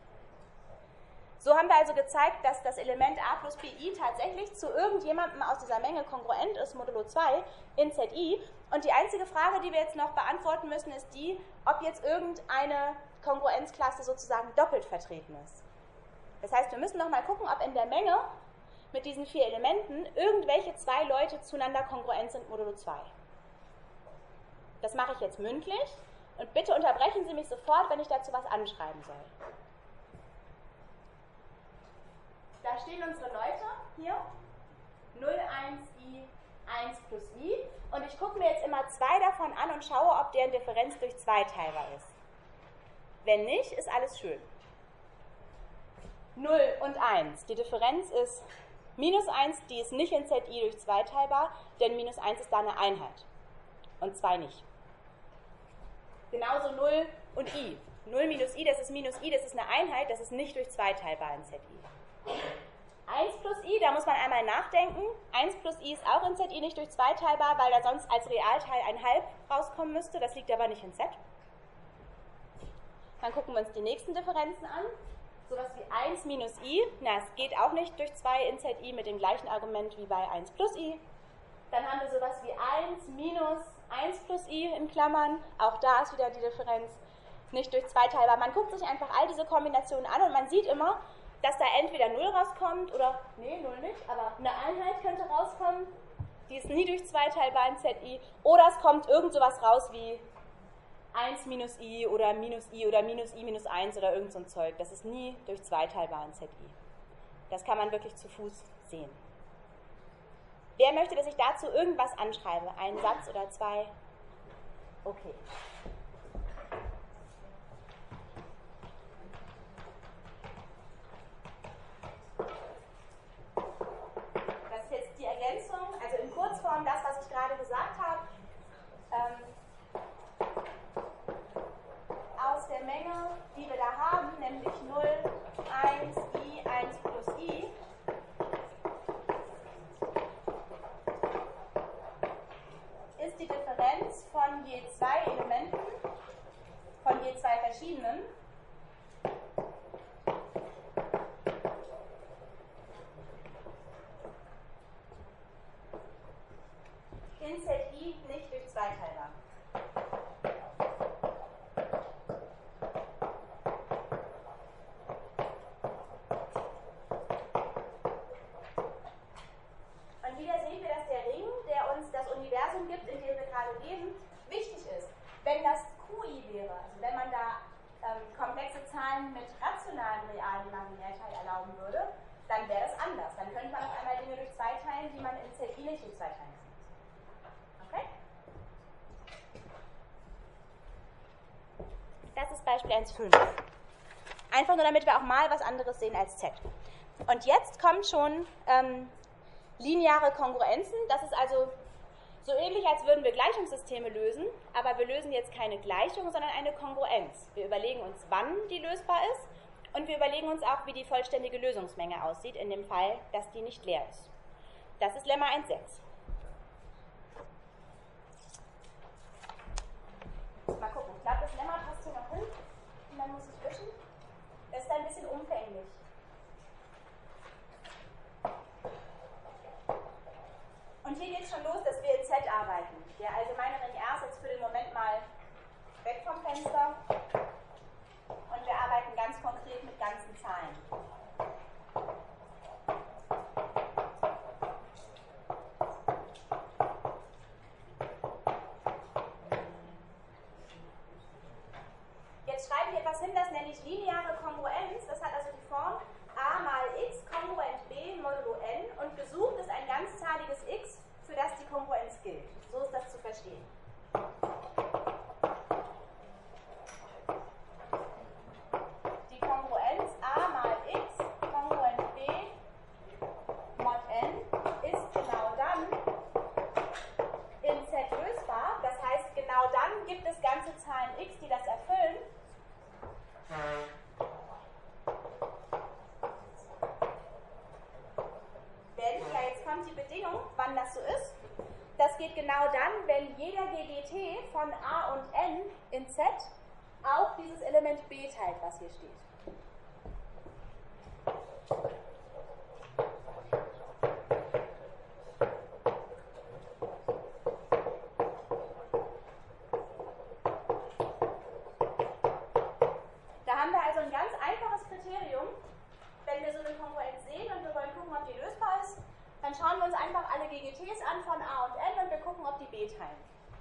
So haben wir also gezeigt, dass das Element a plus bi tatsächlich zu irgendjemandem aus dieser Menge kongruent ist, modulo 2, in ZI. Und die einzige Frage, die wir jetzt noch beantworten müssen, ist die, ob jetzt irgendeine Kongruenzklasse sozusagen doppelt vertreten ist. Das heißt, wir müssen noch mal gucken, ob in der Menge mit diesen 4 Elementen irgendwelche 2 Leute zueinander kongruent sind, modulo 2. Das mache ich jetzt mündlich und bitte unterbrechen Sie mich sofort, wenn ich dazu was anschreiben soll. Da stehen unsere Leute hier, 0, 1, i, 1 plus i. Und ich gucke mir jetzt immer 2 davon an und schaue, ob deren Differenz durch 2 teilbar ist. Wenn nicht, ist alles schön. 0 und 1. Die Differenz ist minus 1, die ist nicht in ZI durch 2 teilbar, denn minus 1 ist da eine Einheit und 2 nicht. Genauso 0 und i. 0 minus i, das ist minus i, das ist eine Einheit, das ist nicht durch 2 teilbar in ZI. 1 plus i, da muss man einmal nachdenken. 1 plus i ist auch in ZI nicht durch 2 teilbar, weil da sonst als Realteil ein Halb rauskommen müsste. Das liegt aber nicht in Z. Dann gucken wir uns die nächsten Differenzen an. Sowas wie 1 minus i, na, es geht auch nicht durch 2 in ZI mit dem gleichen Argument wie bei 1 plus i. Dann haben wir sowas wie 1 minus 1 plus i in Klammern. Auch da ist wieder die Differenz nicht durch 2 teilbar. Man guckt sich einfach all diese Kombinationen an und man sieht immer, dass da entweder 0 rauskommt oder, nee, 0 nicht, aber eine Einheit könnte rauskommen, die ist nie durch 2 teilbar in ZI, oder es kommt irgend sowas raus wie 1 minus i oder minus i oder minus i minus 1 oder irgend so ein Zeug. Das ist nie durch 2 teilbar in ZI. Das kann man wirklich zu Fuß sehen. Wer möchte, dass ich dazu irgendwas anschreibe? Einen Satz oder zwei? Okay. Das ist jetzt die Ergänzung, also in Kurzform das, was ich gerade gesagt habe. Aus der Menge, die wir da haben, nämlich 0, 1, I, 1 plus I, ist die Differenz von je zwei Elementen, von je zwei verschiedenen, in ZI nicht durch 2 teilbar. Und wieder sehen wir, dass der Ring, der uns das Universum gibt, in dem wir gerade leben, wichtig ist. Wenn das QI wäre, also wenn man da komplexe Zahlen mit rationalen realen Imaginärteil erlauben würde, dann wäre das anders. Dann könnte man auf einmal Dinge durch 2 teilen, die man in ZI nicht durch 2 teilen kann. Okay? Das ist Beispiel 1.5. Einfach nur, damit wir auch mal was anderes sehen als Z. Und jetzt kommt schon lineare Kongruenzen. Das ist also so ähnlich, als würden wir Gleichungssysteme lösen, aber wir lösen jetzt keine Gleichung, sondern eine Kongruenz. Wir überlegen uns, wann die lösbar ist und wir überlegen uns auch, wie die vollständige Lösungsmenge aussieht, in dem Fall, dass die nicht leer ist. Das ist Lemma 1.6. Mal gucken, ich glaube, das Lemma passt hier noch hin und dann muss ich wischen. Das ist ein bisschen umfänglich. Und hier geht es schon los, dass wir in Z arbeiten. Der allgemeine Ring R ist jetzt für den Moment mal weg vom Fenster. Und wir arbeiten ganz konkret mit ganzen Zahlen. Jetzt schreiben wir etwas hin, das nenne ich lineare Kongruenz. Das hat also die Form a mal x kongruent b modulo n und gesucht ist ein ganzzahliges x, für das die Kongruenz gilt. So ist das zu verstehen. Die Kongruenz a mal x kongruent b mod n ist genau dann in Z lösbar. Das heißt, genau dann gibt es ganze Zahlen x, die das erfüllen. Jetzt kommt die Bedingung, wann das so ist. Das geht genau dann, wenn jeder GGT von A und N in Z auch dieses Element B teilt, was hier steht. Da haben wir also ein ganz einfaches Kriterium. Wenn wir so eine Kongruenz sehen und wir wollen gucken, ob die lösbar ist, dann schauen wir uns einfach alle GGTs an von A und N und wir gucken, ob die B teilen.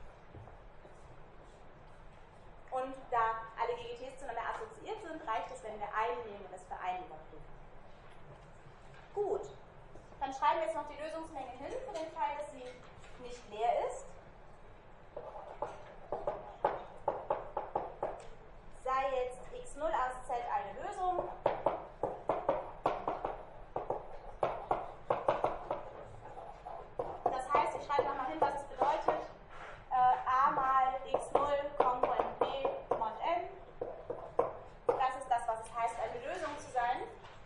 Und da alle GGTs zueinander assoziiert sind, reicht es, wenn wir einen nehmen und das für einen überprüfen. Gut, dann schreiben wir jetzt noch die Lösungsmenge hin, für den Fall, dass sie nicht leer ist. Sei jetzt x0 aus Z eine Lösung. Das heißt, ich schreibe nochmal hin, was es bedeutet. A mal x0 kongruent b mod n. Das ist das, was es heißt, eine Lösung zu sein.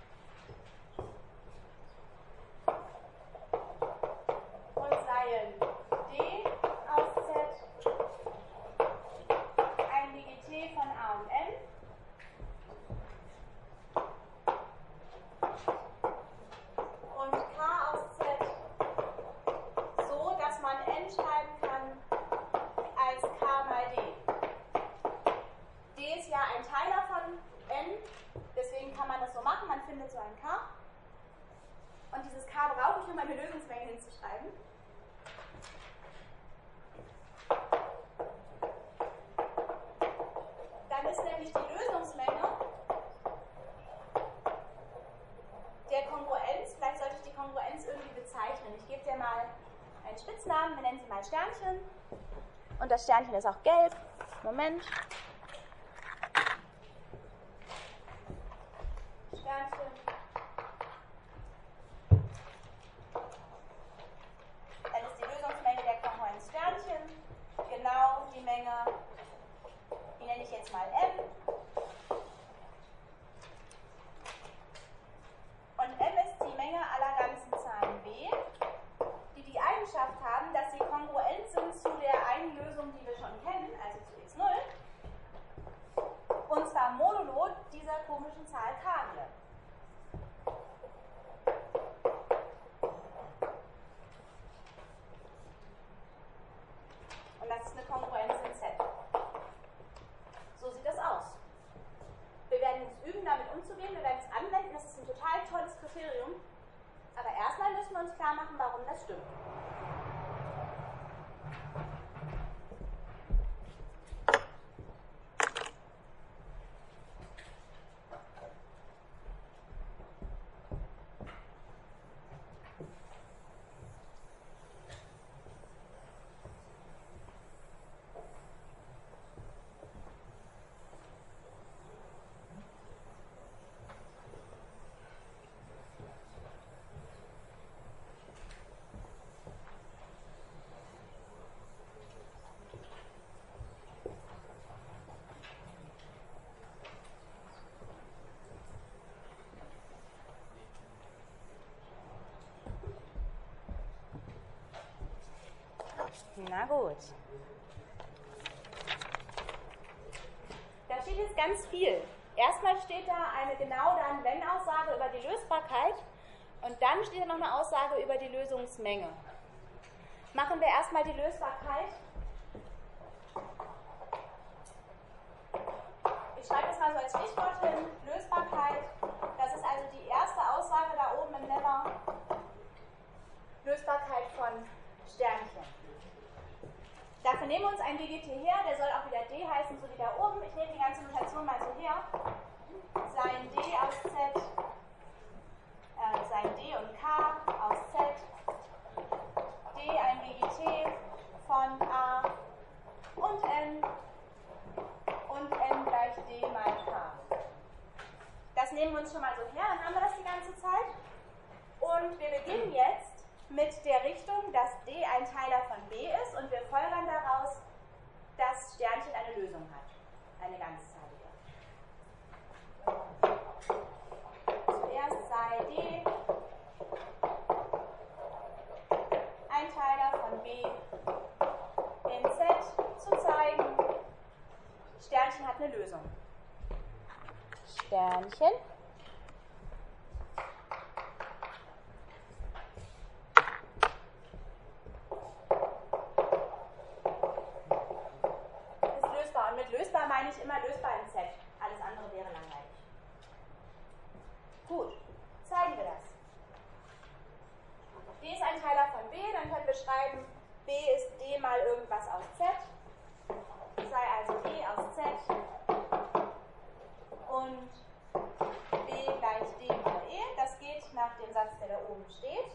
Und seien d aus Z ein GGT von A und N. Und K aus Z so, dass man N schreiben kann als K mal D. D ist ja ein Teiler von N, deswegen kann man das so machen, man findet so ein K. Und dieses K brauche ich, um eine Lösungsmenge hinzuschreiben. Dann ist nämlich die Lösungsmenge der Kongruenz, vielleicht sollte ich die Kongruenz irgendwie bezeichnen. Ich gebe dir mal mal Sternchen. Und das Sternchen ist auch gelb. Moment. Sternchen. Dann ist die Lösungsmenge der kongruenten Sternchen genau die Menge, die nenne ich jetzt mal M. Und M ist die Menge aller ganzen Zahlen B, die die Eigenschaft haben, dass sie kongruent sind zu der einen Lösung, die wir schon kennen, also zu x0, und zwar modulo dieser komischen Zahl Kabel. Und das ist eine Kongruenz in Z. So sieht das aus. Wir werden jetzt üben, damit umzugehen, wir werden es anwenden, das ist ein total tolles Kriterium, aber erstmal müssen wir uns klar machen, warum das stimmt. Na gut. Da steht jetzt ganz viel. Erstmal steht da eine genau Dann-Wenn-Aussage über die Lösbarkeit und dann steht da noch eine Aussage über die Lösungsmenge. Machen wir erstmal die Lösbarkeit. Ich schreibe das mal so als Stichwort hin. Lösbarkeit. Das ist also die erste Aussage da oben im Lemma. Lösbarkeit von Sternchen. Dafür nehmen wir uns ein DGT her, der soll auch wieder D heißen, so wie da oben. Ich nehme die ganze Notation mal so her. Sein D aus Z, sein D und K aus Z, D ein DGT von A und N gleich D mal K. Das nehmen wir uns schon mal so her, dann haben wir das die ganze Zeit. Und wir beginnen jetzt mit der Richtung, dass D ein Teiler von B ist und wir folgern daraus, dass Sternchen eine Lösung hat, eine ganzzahlige. Zuerst sei D ein Teiler von B in Z, zu zeigen, Sternchen hat eine Lösung. Sternchen lösbar meine ich immer lösbar in Z. Alles andere wäre langweilig. Gut, zeigen wir das. D ist ein Teiler von B, dann können wir schreiben, B ist D mal irgendwas aus Z. Sei also D aus Z und B gleich D mal E. Das geht nach dem Satz, der da oben steht.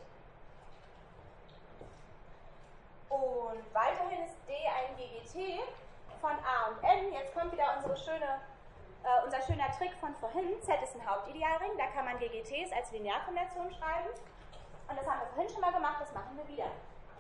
Und weiterhin ist D ein GGT von A und N. Jetzt kommt wieder unser schöner Trick von vorhin. Z ist ein Hauptidealring, da kann man GGTs als Linearkombination schreiben. Und das haben wir vorhin schon mal gemacht, das machen wir wieder.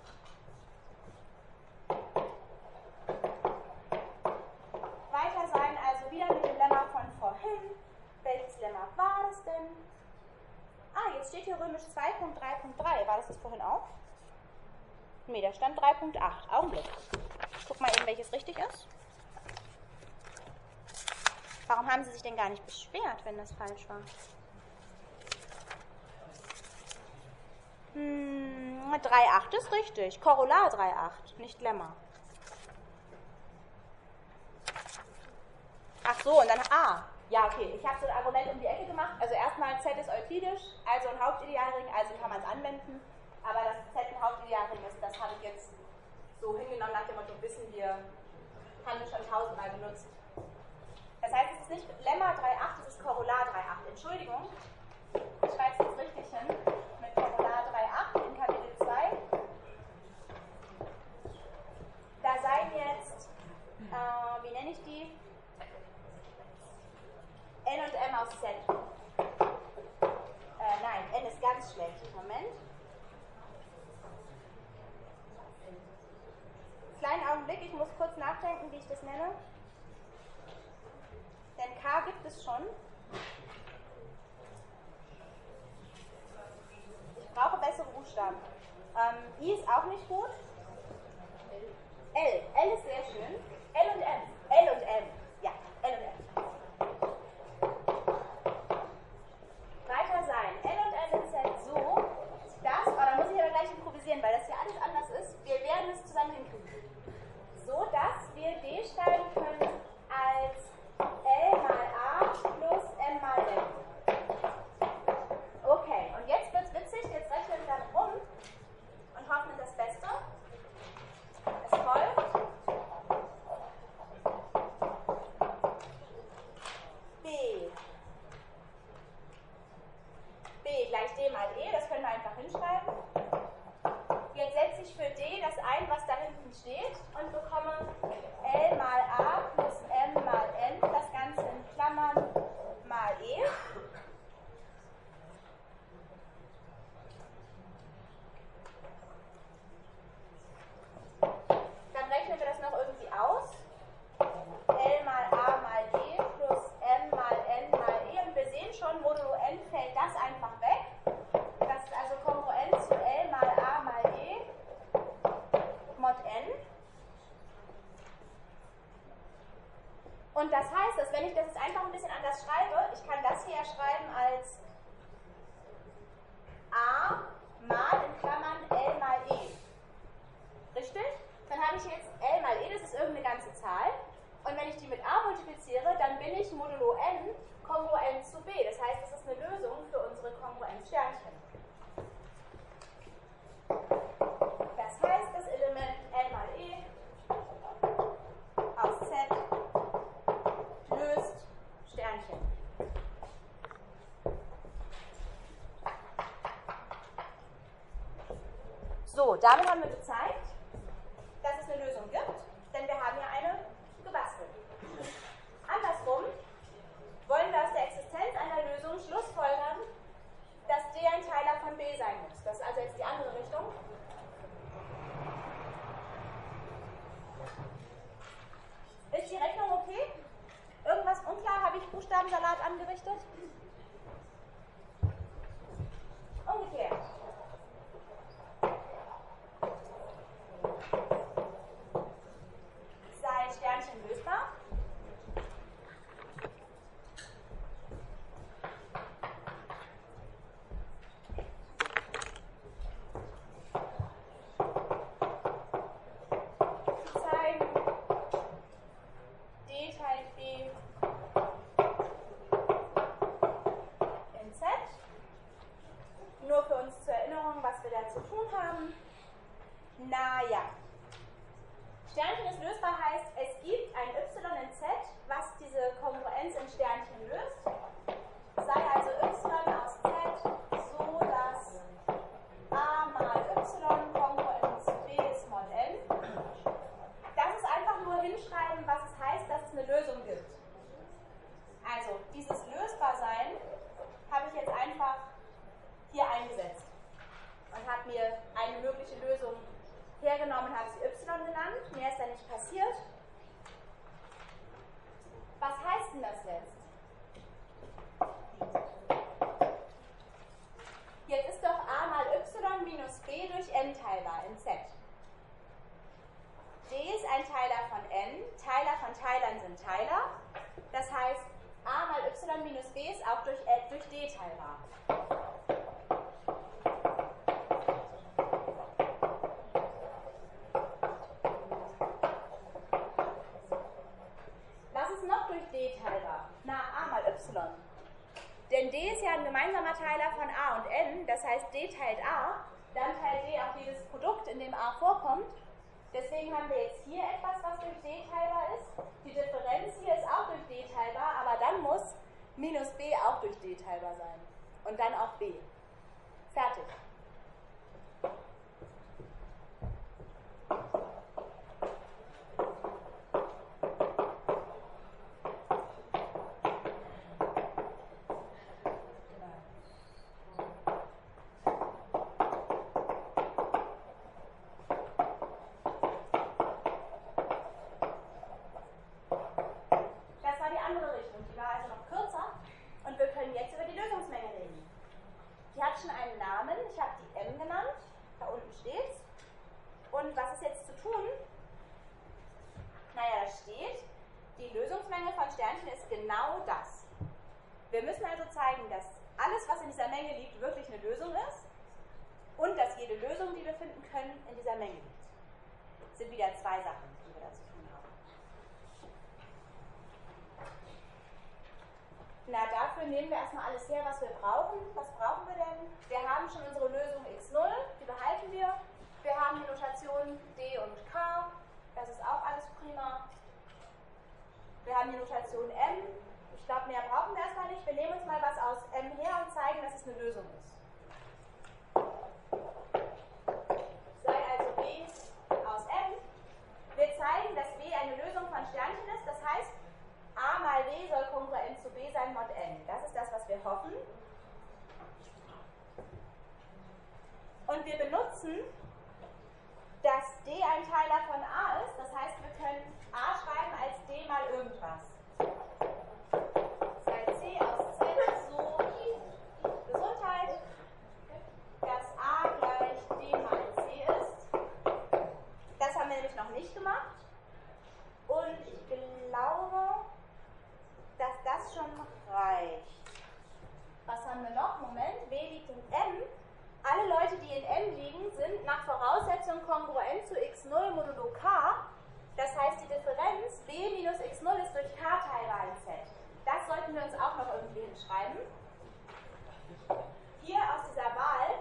Weiter sein also wieder mit dem Lemma von vorhin. Welches Lemma war das denn? Jetzt steht hier römisch 2.3.3. War das vorhin auch? Nee, da stand 3.8. Augenblick. Ich guck mal eben, welches richtig ist. Warum haben Sie sich denn gar nicht beschwert, wenn das falsch war? 3.8 ist richtig. Korollar 3.8, nicht Lemma. Ach so, und dann Ja, okay. Ich habe so ein Argument um die Ecke gemacht. Also erstmal Z ist euklidisch, also ein Hauptidealring, also kann man es anwenden. Aber dass Z ein Hauptidealring ist, das habe ich jetzt so hingenommen nach dem Motto, wissen wir, haben wir schon 1000-mal benutzt. Das heißt, es ist nicht Lemma 3.8, es ist Korollar 3.8. Entschuldigung, ich schreibe es jetzt richtig hin, mit Korollar 3.8 in Kapitel 2. aus Z. Nein, n ist ganz schlecht. Moment. Kleinen Augenblick, ich muss kurz nachdenken, wie ich das nenne. Denn K gibt es schon. Ich brauche bessere Buchstaben. I ist auch nicht gut. L. L ist sehr schön. L und M. L und M. Ja, L und M. Weiter sein. L und M in Z so, dass, da muss ich aber gleich improvisieren, weil das hier alles anders ist. Wir werden es zusammen hinkriegen. So, dass wir D schreiben können als L mal A plus M mal N. Okay, und jetzt wird es witzig, jetzt rechnen wir dann rum und hoffen das Beste. Es folgt B. B gleich D mal E, das können wir einfach hinschreiben. Jetzt setze ich für D das ein, was da hinten steht und bekomme L mal A plus M mal N, das Ganze in Klammern mal E. Dann rechnen wir das noch irgendwie aus. L mal A mal E plus M mal N mal E. Und wir sehen schon, modulo N fällt das einfach weg. Das ist also kongruent zu L mal A mal E mod N. Und das heißt, dass wenn ich das jetzt einfach ein bisschen anders schreibe, ich kann das hier schreiben als A mal in Klammern L mal E. Richtig? Dann habe ich jetzt L mal E, das ist irgendeine ganze Zahl. Und wenn ich die mit A multipliziere, dann bin ich modulo N kongruent zu B. Das heißt, das ist eine Lösung für unsere Kongruenzsternchen. Das heißt, das Element L mal E aus Z löst Sternchen. So, damit haben wir gezeigt, dass es eine Lösung gibt, denn wir haben ja eine gebastelt. Andersrum wollen wir aus der Existenz einer Lösung schlussfolgern, dass D ein Teiler von B sein muss. Das ist also jetzt die andere Richtung. Ist die Rechnung okay? Irgendwas unklar? Habe ich Buchstabensalat angerichtet? Umgekehrt. Sei Sternchen lösbar. Zeigen D teilt B in Z. Nur für uns zur Erinnerung, was wir da zu tun haben. Naja. Sternchen ist lösbar heißt, es gibt ein Y in Z, was diese Kongruenz in Sternchen löst. Sei also Y aus Z, so dass A mal Y Kongruenz B ist mod N. Das ist einfach nur hinschreiben, was es heißt, dass es eine Lösung gibt. Also, dieses Lösbarsein habe ich jetzt einfach hier eingesetzt und habe mir eine mögliche Lösung hergenommen, habe sie Y genannt. Mehr ist da nicht passiert. Was heißt denn das jetzt? Jetzt ist doch A mal Y minus B durch N teilbar in Z. D ist ein Teiler von N. Teiler von Teilern sind Teiler. Das heißt, A mal Y minus B ist auch durch D teilbar. Was ist noch durch D teilbar? Na, A mal Y. Denn D ist ja ein gemeinsamer Teiler von A und N, das heißt D teilt A, dann teilt D auch jedes Produkt, in dem A vorkommt. Deswegen haben wir jetzt hier etwas, was durch D teilbar ist. Die Differenz hier ist auch durch D teilbar, aber dann muss minus B auch durch D teilbar sein. Und dann auch B. Fertig. Die hat schon einen Namen, ich habe die M genannt, da unten steht's. Und was ist jetzt zu tun? Naja, da steht, die Lösungsmenge von Sternchen ist genau das. Wir müssen also zeigen, dass alles, was in dieser Menge liegt, wirklich eine Lösung ist und dass jede Lösung, die wir finden können, in dieser Menge liegt. Das sind wieder zwei Sachen, die wir da zu tun haben. Na, dafür nehmen wir erstmal alles her, was wir brauchen. Was brauchen wir denn? Wir haben schon unsere Lösung x0, die behalten wir. Wir haben die Notation d und k, das ist auch alles prima. Wir haben die Notation m. Ich glaube, mehr brauchen wir erstmal nicht. Wir nehmen uns mal was aus m her und zeigen, dass es eine Lösung ist. Sei also b aus m. Wir zeigen, dass w eine Lösung von Sternchen ist. Das heißt, a mal w soll kongruent zu b sein mod n. Das ist das, was wir hoffen. Und wir benutzen, dass d ein Teiler von a ist. Das heißt, wir können a schreiben als d mal irgendwas. Sei c aus z so Gesundheit, dass a gleich d mal c ist. Das haben wir nämlich noch nicht gemacht. Und ich glaube, dass das schon reicht. Was haben wir noch? Moment, w liegt in m. Alle Leute, die in m liegen, sind nach Voraussetzung kongruent zu x0 modulo k. Das heißt, die Differenz b minus x0 ist durch k teilbar in z. Das sollten wir uns auch noch irgendwie hinschreiben. Hier aus dieser Wahl,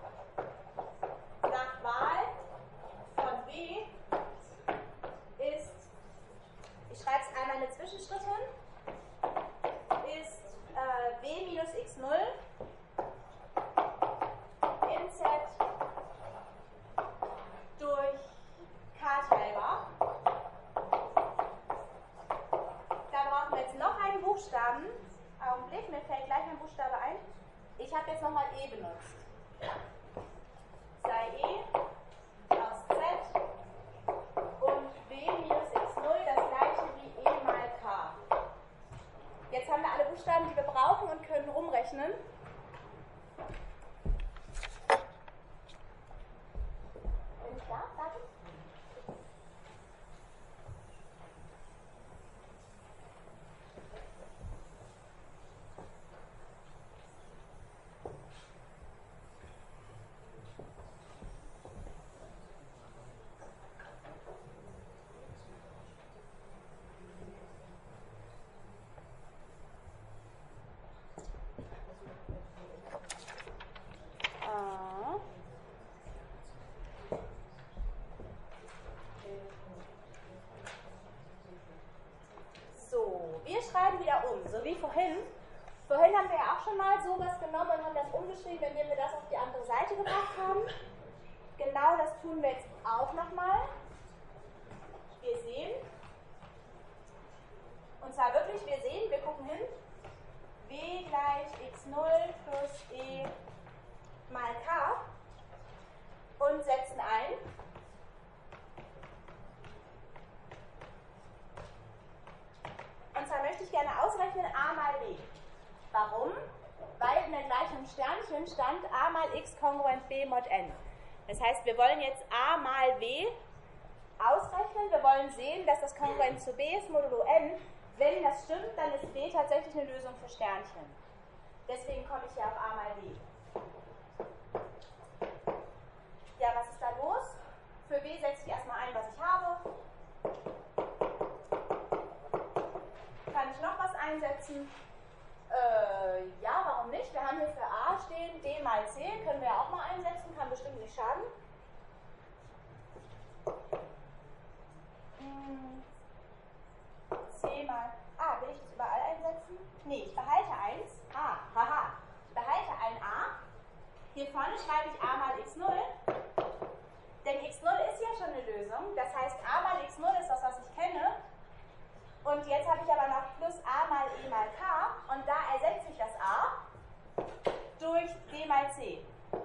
nach Wahl von b, ist, ich schreibe es einmal eine Zwischenschritt hin, ist b minus x0 in z durch k teilbar. Da brauchen wir jetzt noch einen Buchstaben. Augenblick, mir fällt gleich ein Buchstabe ein. Ich habe jetzt nochmal e benutzt. Sei e aus z und b minus x0 das gleiche wie e mal k. Jetzt haben wir alle Buchstaben, die wir brauchen und können rumrechnen. Bin ich da? Warte. Wir schreiben wieder um, so wie vorhin. Vorhin haben wir ja auch schon mal sowas genommen und haben das umgeschrieben, indem wir das auf die andere Seite gebracht haben. Genau das tun wir jetzt auch nochmal. Wir sehen, und zwar wirklich, wir sehen, wir gucken hin, w gleich x0 plus e mal k und setzen ein. Und zwar möchte ich gerne ausrechnen a mal b. Warum? Weil in der Gleichung Sternchen stand a mal x kongruent b mod n. Das heißt, wir wollen jetzt a mal w ausrechnen. Wir wollen sehen, dass das kongruent zu b ist, modulo n. Wenn das stimmt, dann ist b tatsächlich eine Lösung für Sternchen. Deswegen komme ich hier auf a mal w. Ja, was ist da los? Für w setze ich erstmal ein, was ich habe. Kann ich noch was einsetzen? Ja, warum nicht? Wir haben hier für a stehen d mal c, können wir ja auch mal einsetzen, kann bestimmt nicht schaden. C mal a, will ich das überall einsetzen? Nee, ich behalte 1, a, haha, ich behalte ein a. Hier vorne schreibe ich a mal x0, denn x0 ist ja schon eine Lösung, das heißt a mal x0 ist das, was ich kenne. Und jetzt habe ich aber noch plus a mal e mal k und da ersetze ich das a durch d mal c.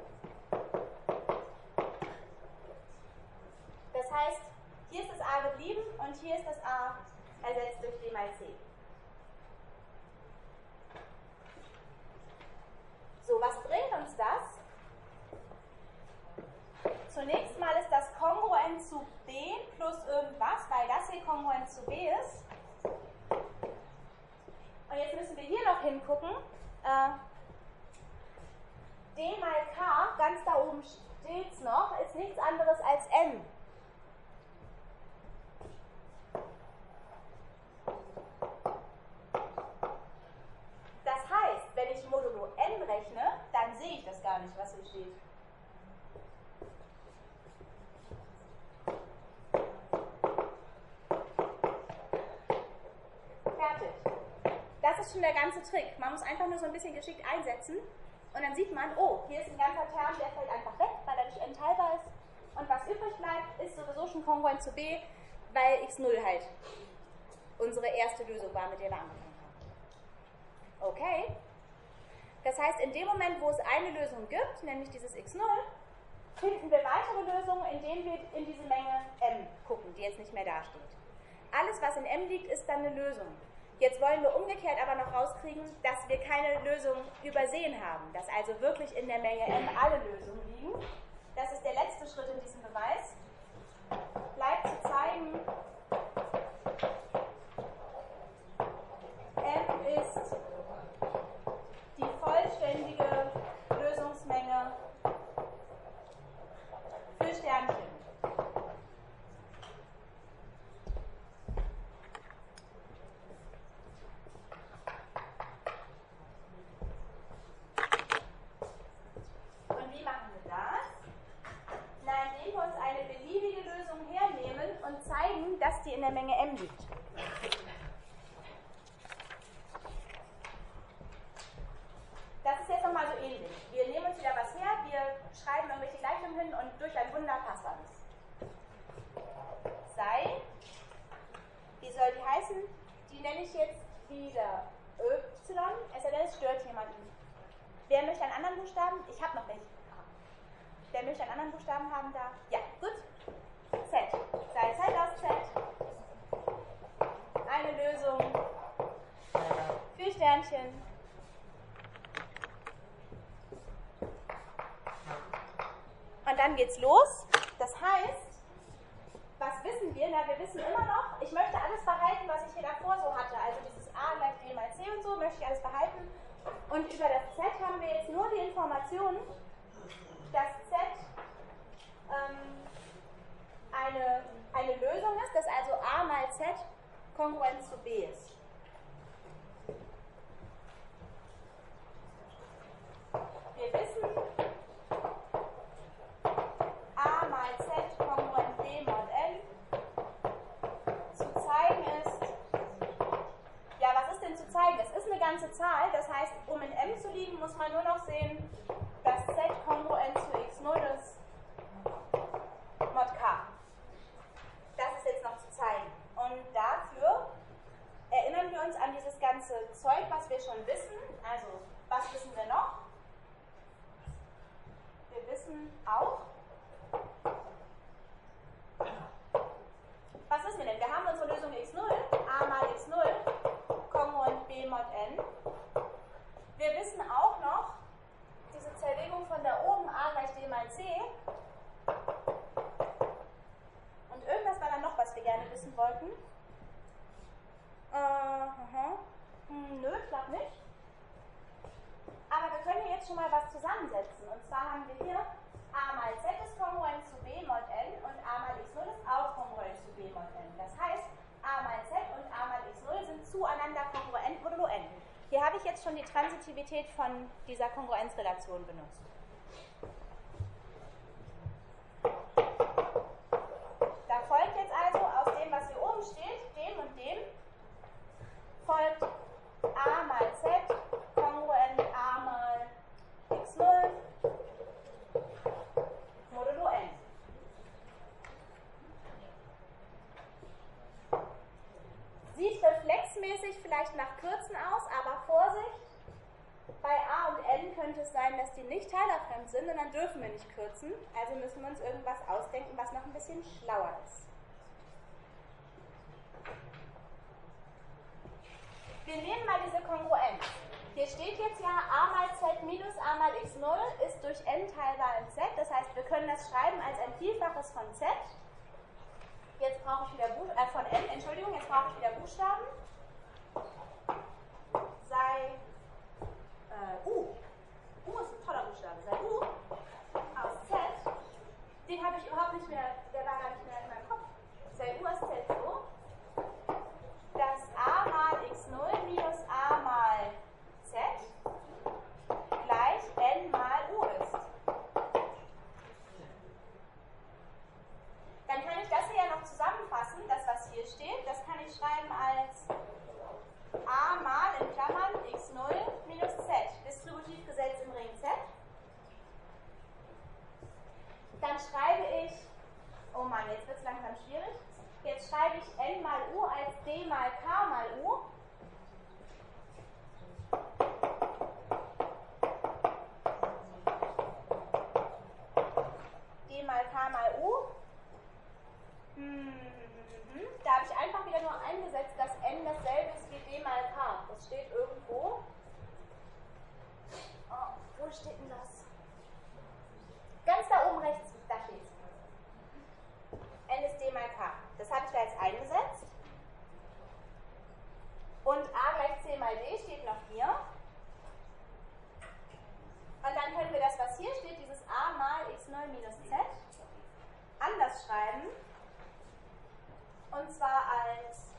Das heißt, hier ist das a geblieben und hier ist das a ersetzt durch d mal c. So, was bringt uns uns das? Zunächst mal ist das kongruent zu b plus irgendwas, weil das hier kongruent zu b ist. Und jetzt müssen wir hier noch hingucken. D mal k, ganz da oben steht es noch, ist nichts anderes als n. Das heißt, wenn ich modulo n rechne, dann sehe ich das gar nicht, was hier steht. Fertig. Das ist schon der ganze Trick. Man muss einfach nur so ein bisschen geschickt einsetzen und dann sieht man, oh, hier ist ein ganzer Term, der fällt einfach weg, weil er durch n teilbar ist. Und was übrig bleibt, ist sowieso schon kongruent zu b, weil x0 halt unsere erste Lösung war, mit der wir angefangen haben. Okay? Das heißt, in dem Moment, wo es eine Lösung gibt, nämlich dieses x0, finden wir weitere Lösungen, indem wir in diese Menge m gucken, die jetzt nicht mehr dasteht. Alles, was in m liegt, ist dann eine Lösung. Jetzt wollen wir umgekehrt aber noch rauskriegen, dass wir keine Lösung übersehen haben, dass also wirklich in der Menge m alle Lösungen liegen. Das ist der letzte Schritt in diesem Beweis. Bleibt zu zeigen, m ist die vollständige Lösungsmenge für Sternchen. Und wie machen wir das? Na, indem wir uns eine beliebige Lösung hernehmen und zeigen, dass die in der Menge m liegt. Das ist jetzt nochmal so ähnlich. Wir nehmen uns wieder was her, wir schreiben irgendwelche Gleichungen hin und durch ein Wunder passt alles. Sei, wie soll die heißen? Die nenne ich jetzt wieder y, es sei denn, es stört jemanden. Wer möchte einen anderen Buchstaben? Ich habe noch welche. Wer möchte einen anderen Buchstaben haben da? Ja, gut. Z. Sei Z aus Z. Eine Lösung für Sternchen. Und dann geht's los. Das heißt, was wissen wir? Na, wir wissen immer noch, ich möchte alles behalten, was ich hier davor so hatte. Also dieses a gleich b mal c und so möchte ich alles behalten. Und über das z haben wir jetzt nur die Information, dass z eine Lösung ist, dass also a mal z kongruent zu b ist. Wir wissen, a mal z kongruent b mod n zu zeigen ist, ja, was ist denn zu zeigen? Es ist eine ganze Zahl, das heißt, um in m zu liegen, muss man nur noch sehen, dass z kongruent zu x0 ist mod k. Das ist jetzt noch zu zeigen. Und dafür erinnern wir uns an dieses ganze Zeug, was wir schon wissen. Also, was wissen wir noch? Wir wissen auch, was wissen wir denn? Wir haben unsere Lösung x0, a mal x0, kongruent b mod n. Wir wissen auch noch, diese Zerlegung von da oben, a gleich d mal c. Und irgendwas war dann noch, was wir gerne wissen wollten. Nö, ich glaube nicht. Aber wir können hier jetzt schon mal was zusammensetzen. Und zwar haben wir hier a mal z ist kongruent zu b mod n und a mal x0 ist auch kongruent zu b mod n. Das heißt, a mal z und a mal x0 sind zueinander kongruent modulo n. Hier habe ich jetzt schon die Transitivität von dieser Kongruenzrelation benutzt. Da folgt jetzt also aus dem, was hier oben steht, dem und dem, folgt a mal z kongruent a mal x0 modulo n. Sieht reflexmäßig vielleicht nach Kürzen aus, aber Vorsicht, bei a und n könnte es sein, dass die nicht teilerfremd sind und dann dürfen wir nicht kürzen. Also müssen wir uns irgendwas ausdenken, was noch ein bisschen schlauer ist. Wir nehmen mal diese Kongruenz. Hier steht jetzt ja, a mal z minus a mal x0 ist durch n teilbar in z. Das heißt, wir können das schreiben als ein Vielfaches von z. Jetzt brauche ich wieder von n, Entschuldigung, jetzt brauche ich wieder Buchstaben. Sei u. U ist ein toller Buchstabe. Sei u aus z. Den habe ich überhaupt nicht mehr, der war gar nicht mehr in meinem Kopf. Sei u aus z so, dass a mal x0 minus a mal z gleich n mal u ist. Dann kann ich das hier ja noch zusammenfassen, das was hier steht, das kann ich schreiben als a mal in Klammern x0 minus z, Distributivgesetz im Ring z. Dann schreibe ich, oh Mann, jetzt wird es langsam schwierig, jetzt schreibe ich n mal u als d mal k mal u. d mal k mal u. Da habe ich einfach wieder nur eingesetzt, dass n dasselbe ist wie d mal k. Das steht irgendwo. Oh, wo steht denn das? Ganz da oben rechts, da steht es. N ist d mal k. Das habe ich da jetzt eingesetzt. Und a gleich c mal d steht noch hier. Und dann können wir das, was hier steht, dieses a mal x0 minus z, anders schreiben. Und zwar als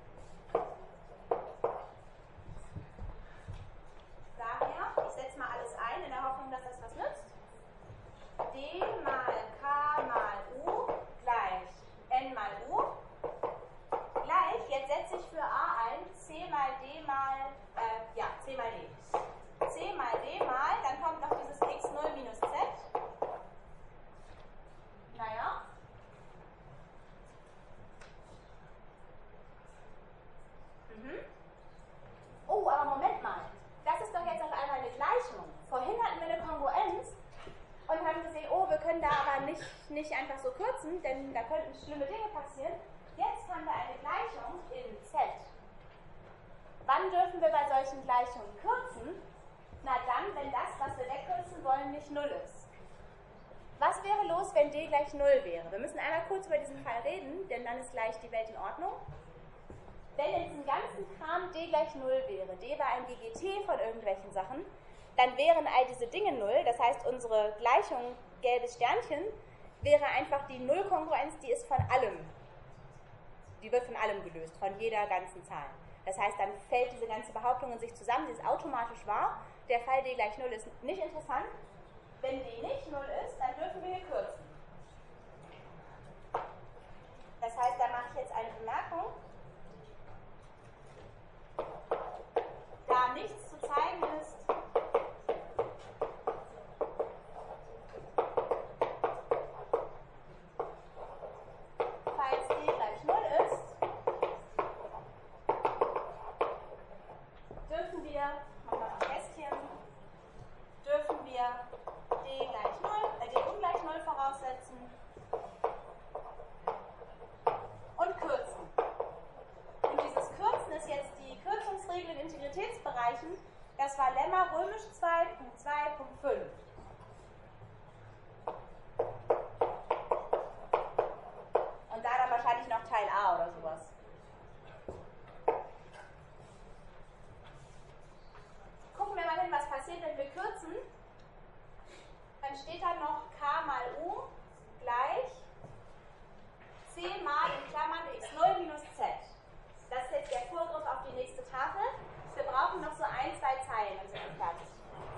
daher, ich setze mal alles ein, in der Hoffnung, dass das was nützt. D mal k mal u gleich n mal u gleich, jetzt setze ich für a ein, c mal d mal, c mal d. C mal d mal, dann kommt noch dieses x0 minus z. Naja. Oh, aber Moment mal. Das ist doch jetzt auf einmal eine Gleichung. Vorhin hatten wir eine Kongruenz und haben gesehen, oh, wir können da aber nicht einfach so kürzen, denn da könnten schlimme Dinge passieren. Jetzt haben wir eine Gleichung in Z. Wann dürfen wir bei solchen Gleichungen kürzen? Na dann, wenn das, was wir wegkürzen wollen, nicht 0 ist. Was wäre los, wenn d gleich 0 wäre? Wir müssen einmal kurz über diesen Fall reden, denn dann ist gleich die Welt in Ordnung. Wenn in diesem ganzen Kram d gleich 0 wäre, d war ein GGT von irgendwelchen Sachen, dann wären all diese Dinge 0, das heißt unsere Gleichung gelbes Sternchen wäre einfach die Nullkongruenz, die ist von allem. Die wird von allem gelöst, von jeder ganzen Zahl. Das heißt, dann fällt diese ganze Behauptung in sich zusammen, sie ist automatisch wahr. Der Fall d gleich 0 ist nicht interessant. Wenn d nicht 0 ist, dann dürfen wir hier kürzen. Das heißt, da mache ich jetzt eine Bemerkung. Da nichts zu zeigen ist, falls d gleich 0 ist, dürfen wir, machen wir mal ein Kästchen, dürfen wir d gleich 0, d ungleich 0 voraussetzen und kürzen. Und dieses Kürzen ist jetzt die Kürzungsregel in Integritätsbereichen. Das war Lemma römisch 2.2.5. Und da dann wahrscheinlich noch Teil A oder sowas. Gucken wir mal hin, was passiert, wenn wir kürzen. Dann steht da noch k mal u gleich c mal in Klammern x0 minus z. Das ist jetzt der Vorgriff auf die nächste Tafel. Wir brauchen noch so 1, 2 Zeilen und sind wir fertig.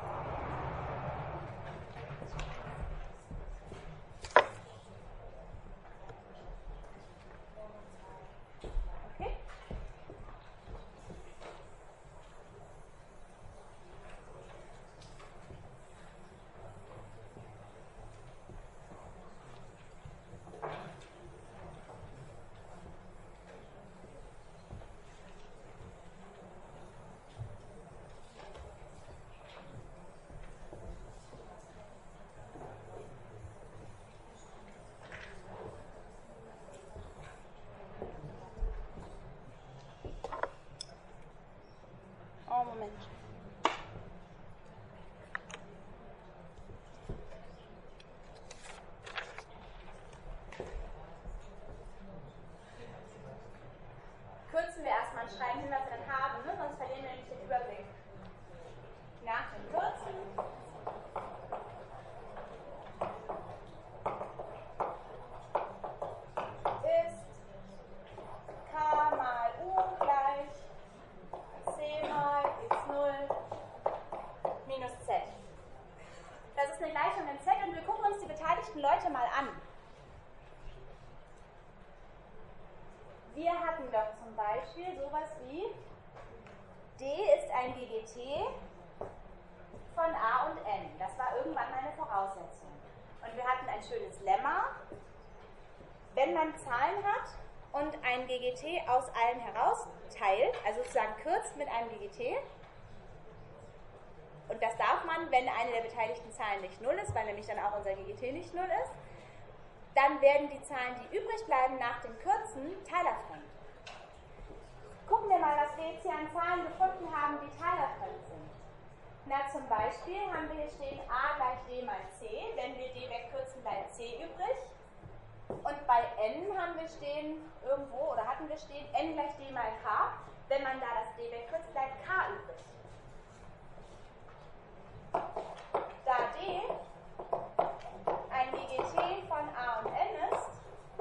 mal schreiben hin, was wir dann haben, ne? Sonst verlieren wir nämlich den Überblick. Nach dem Kürzen ist k mal u gleich c mal x0 minus z. Das ist eine Gleichung in z und wir gucken uns die beteiligten Leute mal an. Wir hatten doch zum Beispiel sowas wie D ist ein GGT von A und N. Das war irgendwann mal eine Voraussetzung. Und wir hatten ein schönes Lemma. Wenn man Zahlen hat und ein GGT aus allen heraus teilt, also sozusagen kürzt mit einem GGT, und das darf man, wenn eine der beteiligten Zahlen nicht 0 ist, weil nämlich dann auch unser GGT nicht 0 ist, dann werden die Zahlen, die übrig bleiben nach dem Kürzen, teilerfremd. Gucken wir mal, was wir jetzt hier an Zahlen gefunden haben, die teilerfremd sind. Na, zum Beispiel haben wir hier stehen a gleich d mal c. Wenn wir d wegkürzen, bleibt c übrig. Und bei n haben wir stehen irgendwo, oder hatten wir stehen, n gleich d mal k. Wenn man da das d wegkürzt, bleibt k übrig. Da d ein GGT von A und N ist,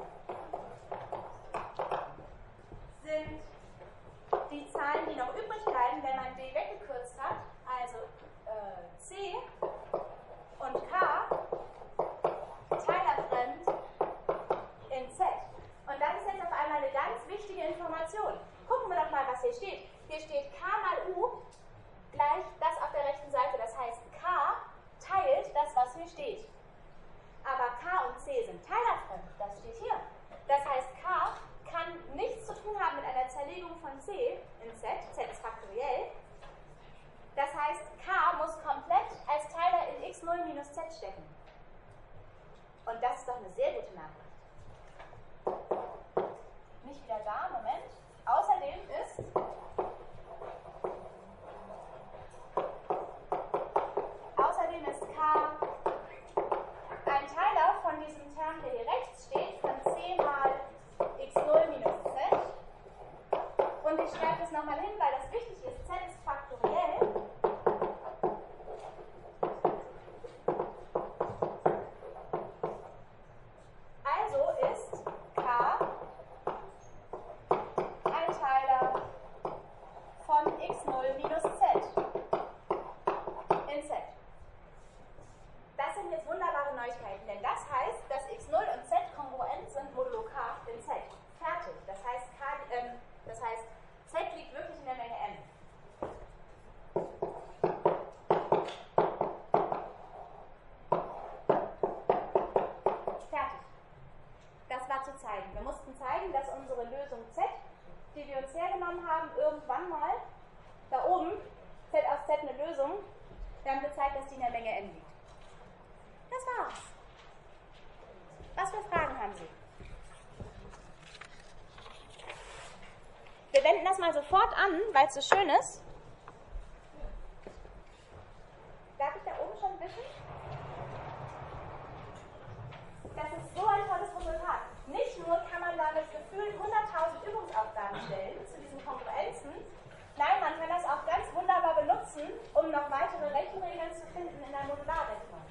sind die Zahlen, die noch übrig bleiben, wenn man D weggekürzt hat, also C und K, teilerfremd in Z. Und das ist jetzt auf einmal eine ganz wichtige Information. Gucken wir doch mal, was hier steht. Hier steht K mal U gleich das auf der rechten Seite. Das heißt, K teilt das, was hier steht. Aber K und C sind teilerfremd, das steht hier. Das heißt, K kann nichts zu tun haben mit einer Zerlegung von C in Z, Z ist faktoriell. Das heißt, K muss komplett als Teiler in x0 minus Z stecken. Und das ist doch eine sehr gute Nachricht. Nicht wieder da, Moment. Außerdem ist K ein Teiler von diesem Term, der hier rechts steht, von c mal x0 minus z. Und ich schreibe das nochmal hin, weil das wichtig ist. Z ist faktoriell. Also ist K ein Teiler von x0 minus z in Z. Das sind jetzt wunderbare Neuigkeiten, denn das heißt, dass x0 und z kongruent sind modulo k in z. Fertig. Das heißt, z liegt wirklich in der Menge n. Fertig. Das war zu zeigen. Wir mussten zeigen, dass unsere Lösung z, die wir uns hergenommen haben, irgendwann mal, da oben, z aus z eine Lösung, wir haben gezeigt, dass die in der Menge n liegt. Das war's. Was für Fragen haben Sie? Wir wenden das mal sofort an, weil es so schön ist. Darf ich da oben schon wischen? Das ist so ein tolles Resultat. Nicht nur kann man damit gefühlt 100.000 Übungsaufgaben stellen zu diesen Kongruenzen, nein, man kann das auch ganz wunderbar benutzen, um noch weitere Rechenregeln zu finden in der Modularrechnung.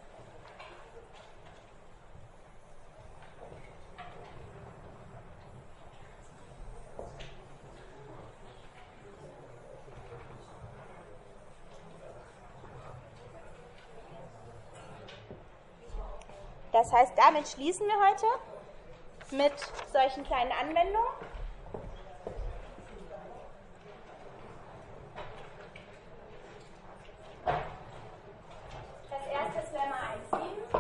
Das heißt, damit schließen wir heute mit solchen kleinen Anwendungen. Das erste ist Lemma 1,7.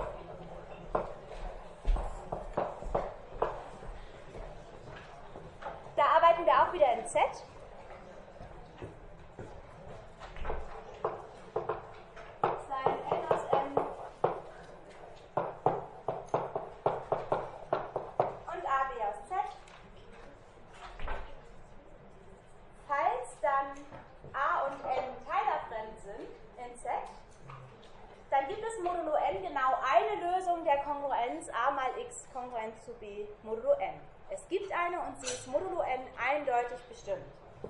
Da arbeiten wir auch wieder in Z. Kongruent zu B modulo n. Es gibt eine und sie ist modulo n eindeutig bestimmt.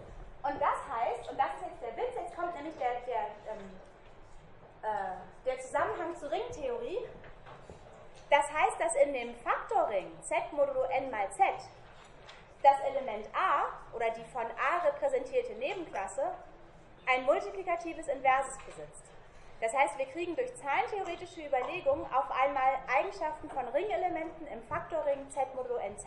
Und das heißt, und das ist jetzt der Witz, jetzt kommt nämlich der Zusammenhang zur Ringtheorie. Das heißt, dass in dem Faktorring Z modulo n mal Z das Element A oder die von A repräsentierte Nebenklasse ein multiplikatives Inverses besitzt. Das heißt, wir kriegen durch zahlentheoretische Überlegungen auf einmal Eigenschaften von Ringelementen im Faktorring Z modulo nz.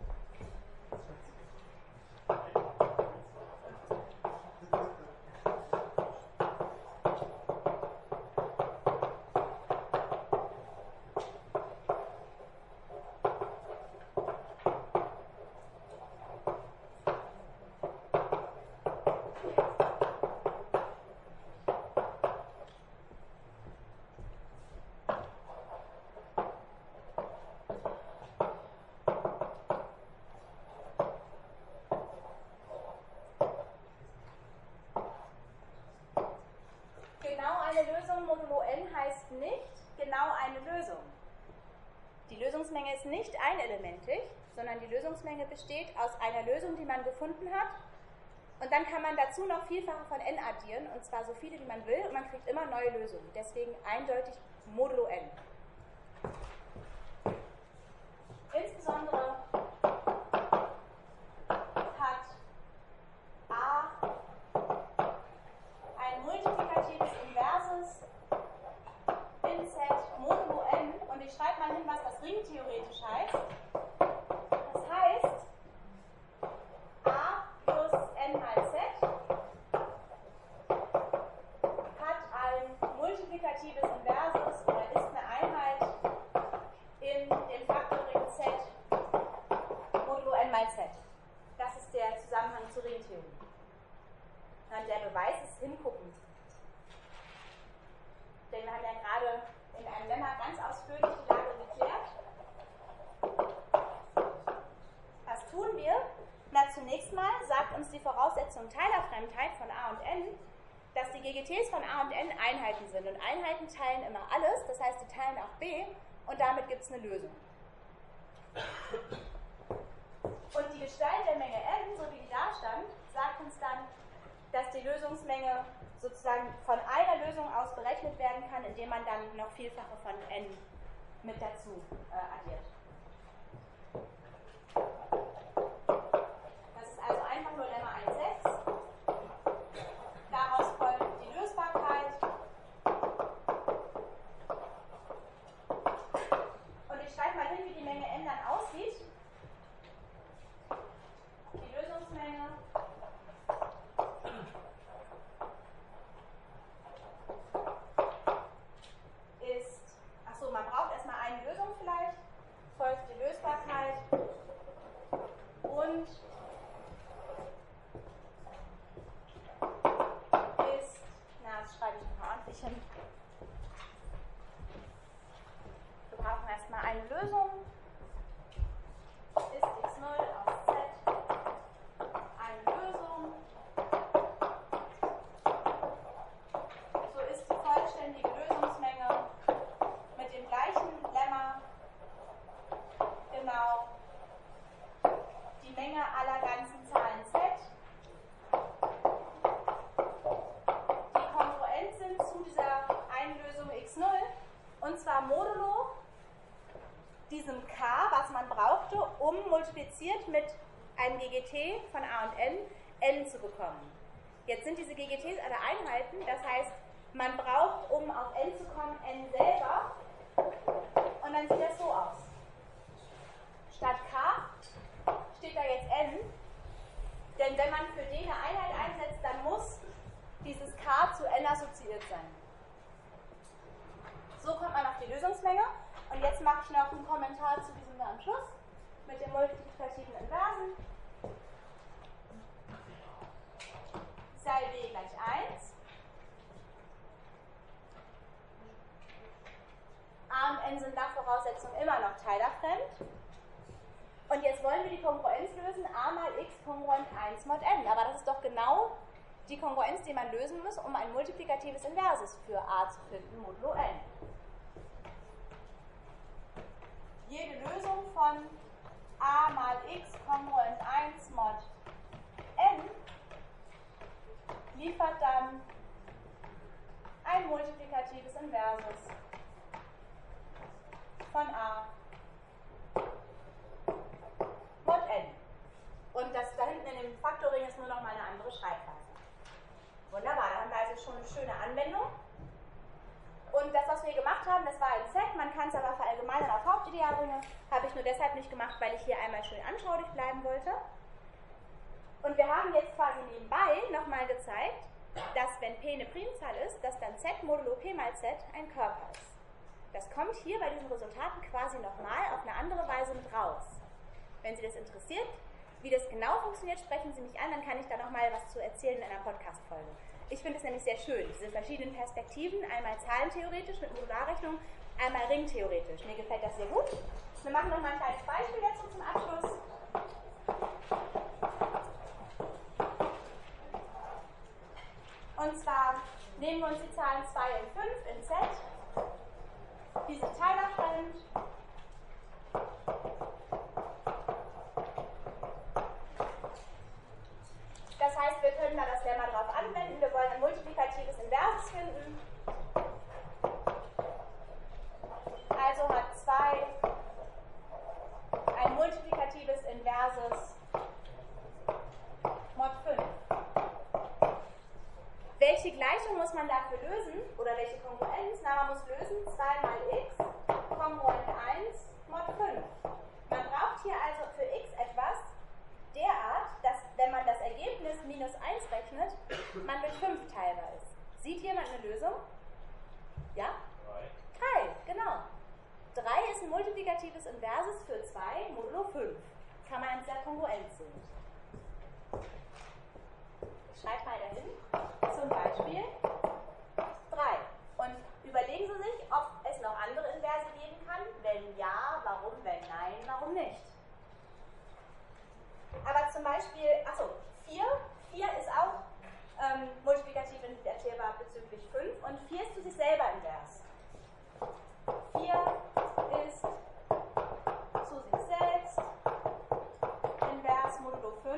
Lösungsmenge ist nicht einelementig, sondern die Lösungsmenge besteht aus einer Lösung, die man gefunden hat, und dann kann man dazu noch Vielfache von n addieren, und zwar so viele, wie man will, und man kriegt immer neue Lösungen. Deswegen eindeutig modulo n. Insbesondere hat A ein multiplikatives Inverses in Z modulo n, und ich schreibe mal hin, was das ringtheoretisch heißt. Das heißt, A plus n mal Z hat ein multiplikatives Inverses oder ist eine Einheit in dem Faktorring Z modulo n mal Z. Das ist der Zusammenhang zur Ringtheorie. Und der Beweis ist hingucken. Denn wir haben ja gerade in einem Lemma ganz ausführlich die Lage geklärt. Was tun wir? Na, zunächst mal sagt uns die Voraussetzung Teilerfremdheit von A und N, dass die GGTs von A und N Einheiten sind. Und Einheiten teilen immer alles, das heißt, die teilen auch B, und damit gibt es eine Lösung. Und die Gestalt der Menge n, so wie die da stand, sagt uns dann, dass die Lösungsmenge sozusagen von einer Lösung aus berechnet werden kann, indem man dann noch Vielfache von n mit dazu addiert. Das ist also einfach nur Lemma 1,6. Daraus folgt die Lösbarkeit. Und ich schreibe mal hin, wie die Menge n dann aussieht. Die Lösungsmenge ist, achso, man braucht erstmal eine Lösung vielleicht, folgt die Lösbarkeit und ist, na, das schreibe ich nochmal ordentlich hin. Wir brauchen erstmal eine Lösung. Ist x0 aus z eine Lösung? So ist die vollständige Lösungsmenge mit dem gleichen Lemma genau die Menge aller ganzen Zahlen z, die kongruent sind zu dieser einen Lösung x0, und zwar modulo diesem k, was man brauchte, um multipliziert mit einem GGT von A und n zu bekommen. Jetzt sind diese GGTs alle Einheiten, das heißt, man braucht, um auf n zu kommen, n selber, und dann sieht das so aus. Statt k steht da jetzt n, denn wenn man für d eine Einheit einsetzt, dann muss dieses k zu n assoziiert sein. So kommt man auf die Lösungsmenge, und jetzt mache ich noch einen Kommentar zu diesem da am Schluss mit dem multiplikativen Inversen. Sei b gleich 1. A und n sind nach Voraussetzung immer noch teilerfremd. Und jetzt wollen wir die Kongruenz lösen, a mal x kongruent 1 mod n. Aber das ist doch genau die Kongruenz, die man lösen muss, um ein multiplikatives Inverses für a zu finden, modulo n. Jede Lösung von a mal x kongruent 1 mod n liefert dann ein multiplikatives Inversus von A mod n. Und das da hinten in dem Faktoring ist nur noch mal eine andere Schreibweise. Wunderbar, da haben wir also schon eine schöne Anwendung. Und das, was wir gemacht haben, das war ein Set, man kann es aber verallgemeinern auf Hauptidealringe, habe ich nur deshalb nicht gemacht, weil ich hier einmal schön anschaulich bleiben wollte. Und wir haben jetzt quasi nebenbei nochmal gezeigt, dass wenn P eine Primzahl ist, dass dann Z modulo P mal Z ein Körper ist. Das kommt hier bei diesen Resultaten quasi nochmal auf eine andere Weise mit raus. Wenn Sie das interessiert, wie das genau funktioniert, sprechen Sie mich an, dann kann ich da nochmal was zu erzählen in einer Podcast-Folge. Ich finde es nämlich sehr schön, diese verschiedenen Perspektiven, einmal zahlentheoretisch mit Modularrechnung, einmal ringtheoretisch. Mir gefällt das sehr gut. Wir machen nochmal ein kleines Beispiel dazu zum Abschluss. Und zwar nehmen wir uns die Zahlen 2 und 5 in Z, die sich teiler sind. Das heißt, wir können da das Lemma drauf anwenden. Wir wollen ein multiplikatives Inversus finden. Also hat 2 ein multiplikatives Inversus mod 5. Welche Gleichung muss man dafür lösen? Oder welche Kongruenz? Na, man muss lösen 2 mal x, kongruent 1, mod 5. Man braucht hier also für x etwas derart, dass, wenn man das Ergebnis minus 1 rechnet, man mit 5 teilbar ist. Sieht jemand eine Lösung? Ja? 3, genau. 3 ist ein multiplikatives Inversus für 2 modulo 5. Kann man in der Kongruenz sehen. Ich schreibe mal dahin, zum Beispiel 3. Und überlegen Sie sich, ob es noch andere Inverse geben kann. Wenn ja, warum? Wenn nein, warum nicht? Aber zum Beispiel, achso, 4. 4 ist auch multiplikativ invertierbar bezüglich 5 und 4 ist zu sich selber invers. 4 ist zu sich selbst invers modulo 5.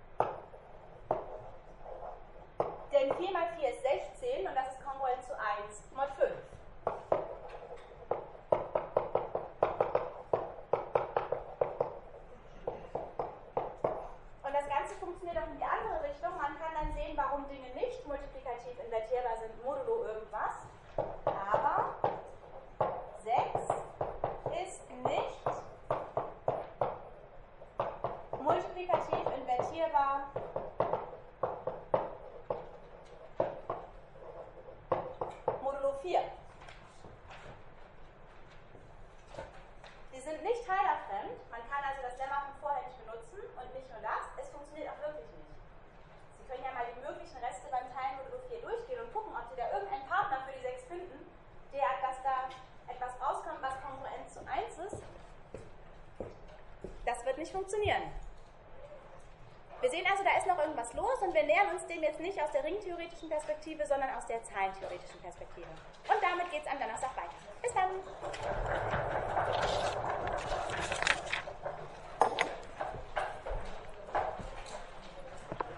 Denn 4 mal 4 ist 16 und das ist kongruent zu 1 mod 5. Und das Ganze funktioniert auch in die andere Richtung. Man kann dann sehen, warum Dinge nicht multiplikativ invertierbar sind, modulo irgendwas. Aber 6 ist nicht multiplikativ invertierbar modulo 4. Sie sind nicht teilerfremd. Man kann also das Lemma von vorher nicht benutzen und nicht nur das, es funktioniert auch wirklich nicht. Sie können ja mal die möglichen Reste beim Teilen modulo 4 durchgehen und gucken, ob Sie da irgendeinen Partner für die 6 finden, dass da etwas rauskommt, was kongruent zu 1 ist. Das wird nicht funktionieren. Wir sehen also, da ist noch irgendwas los und wir nähern uns dem jetzt nicht aus der ringtheoretischen Perspektive, sondern aus der zahlentheoretischen Perspektive. Und damit geht es am Donnerstag weiter. Bis dann!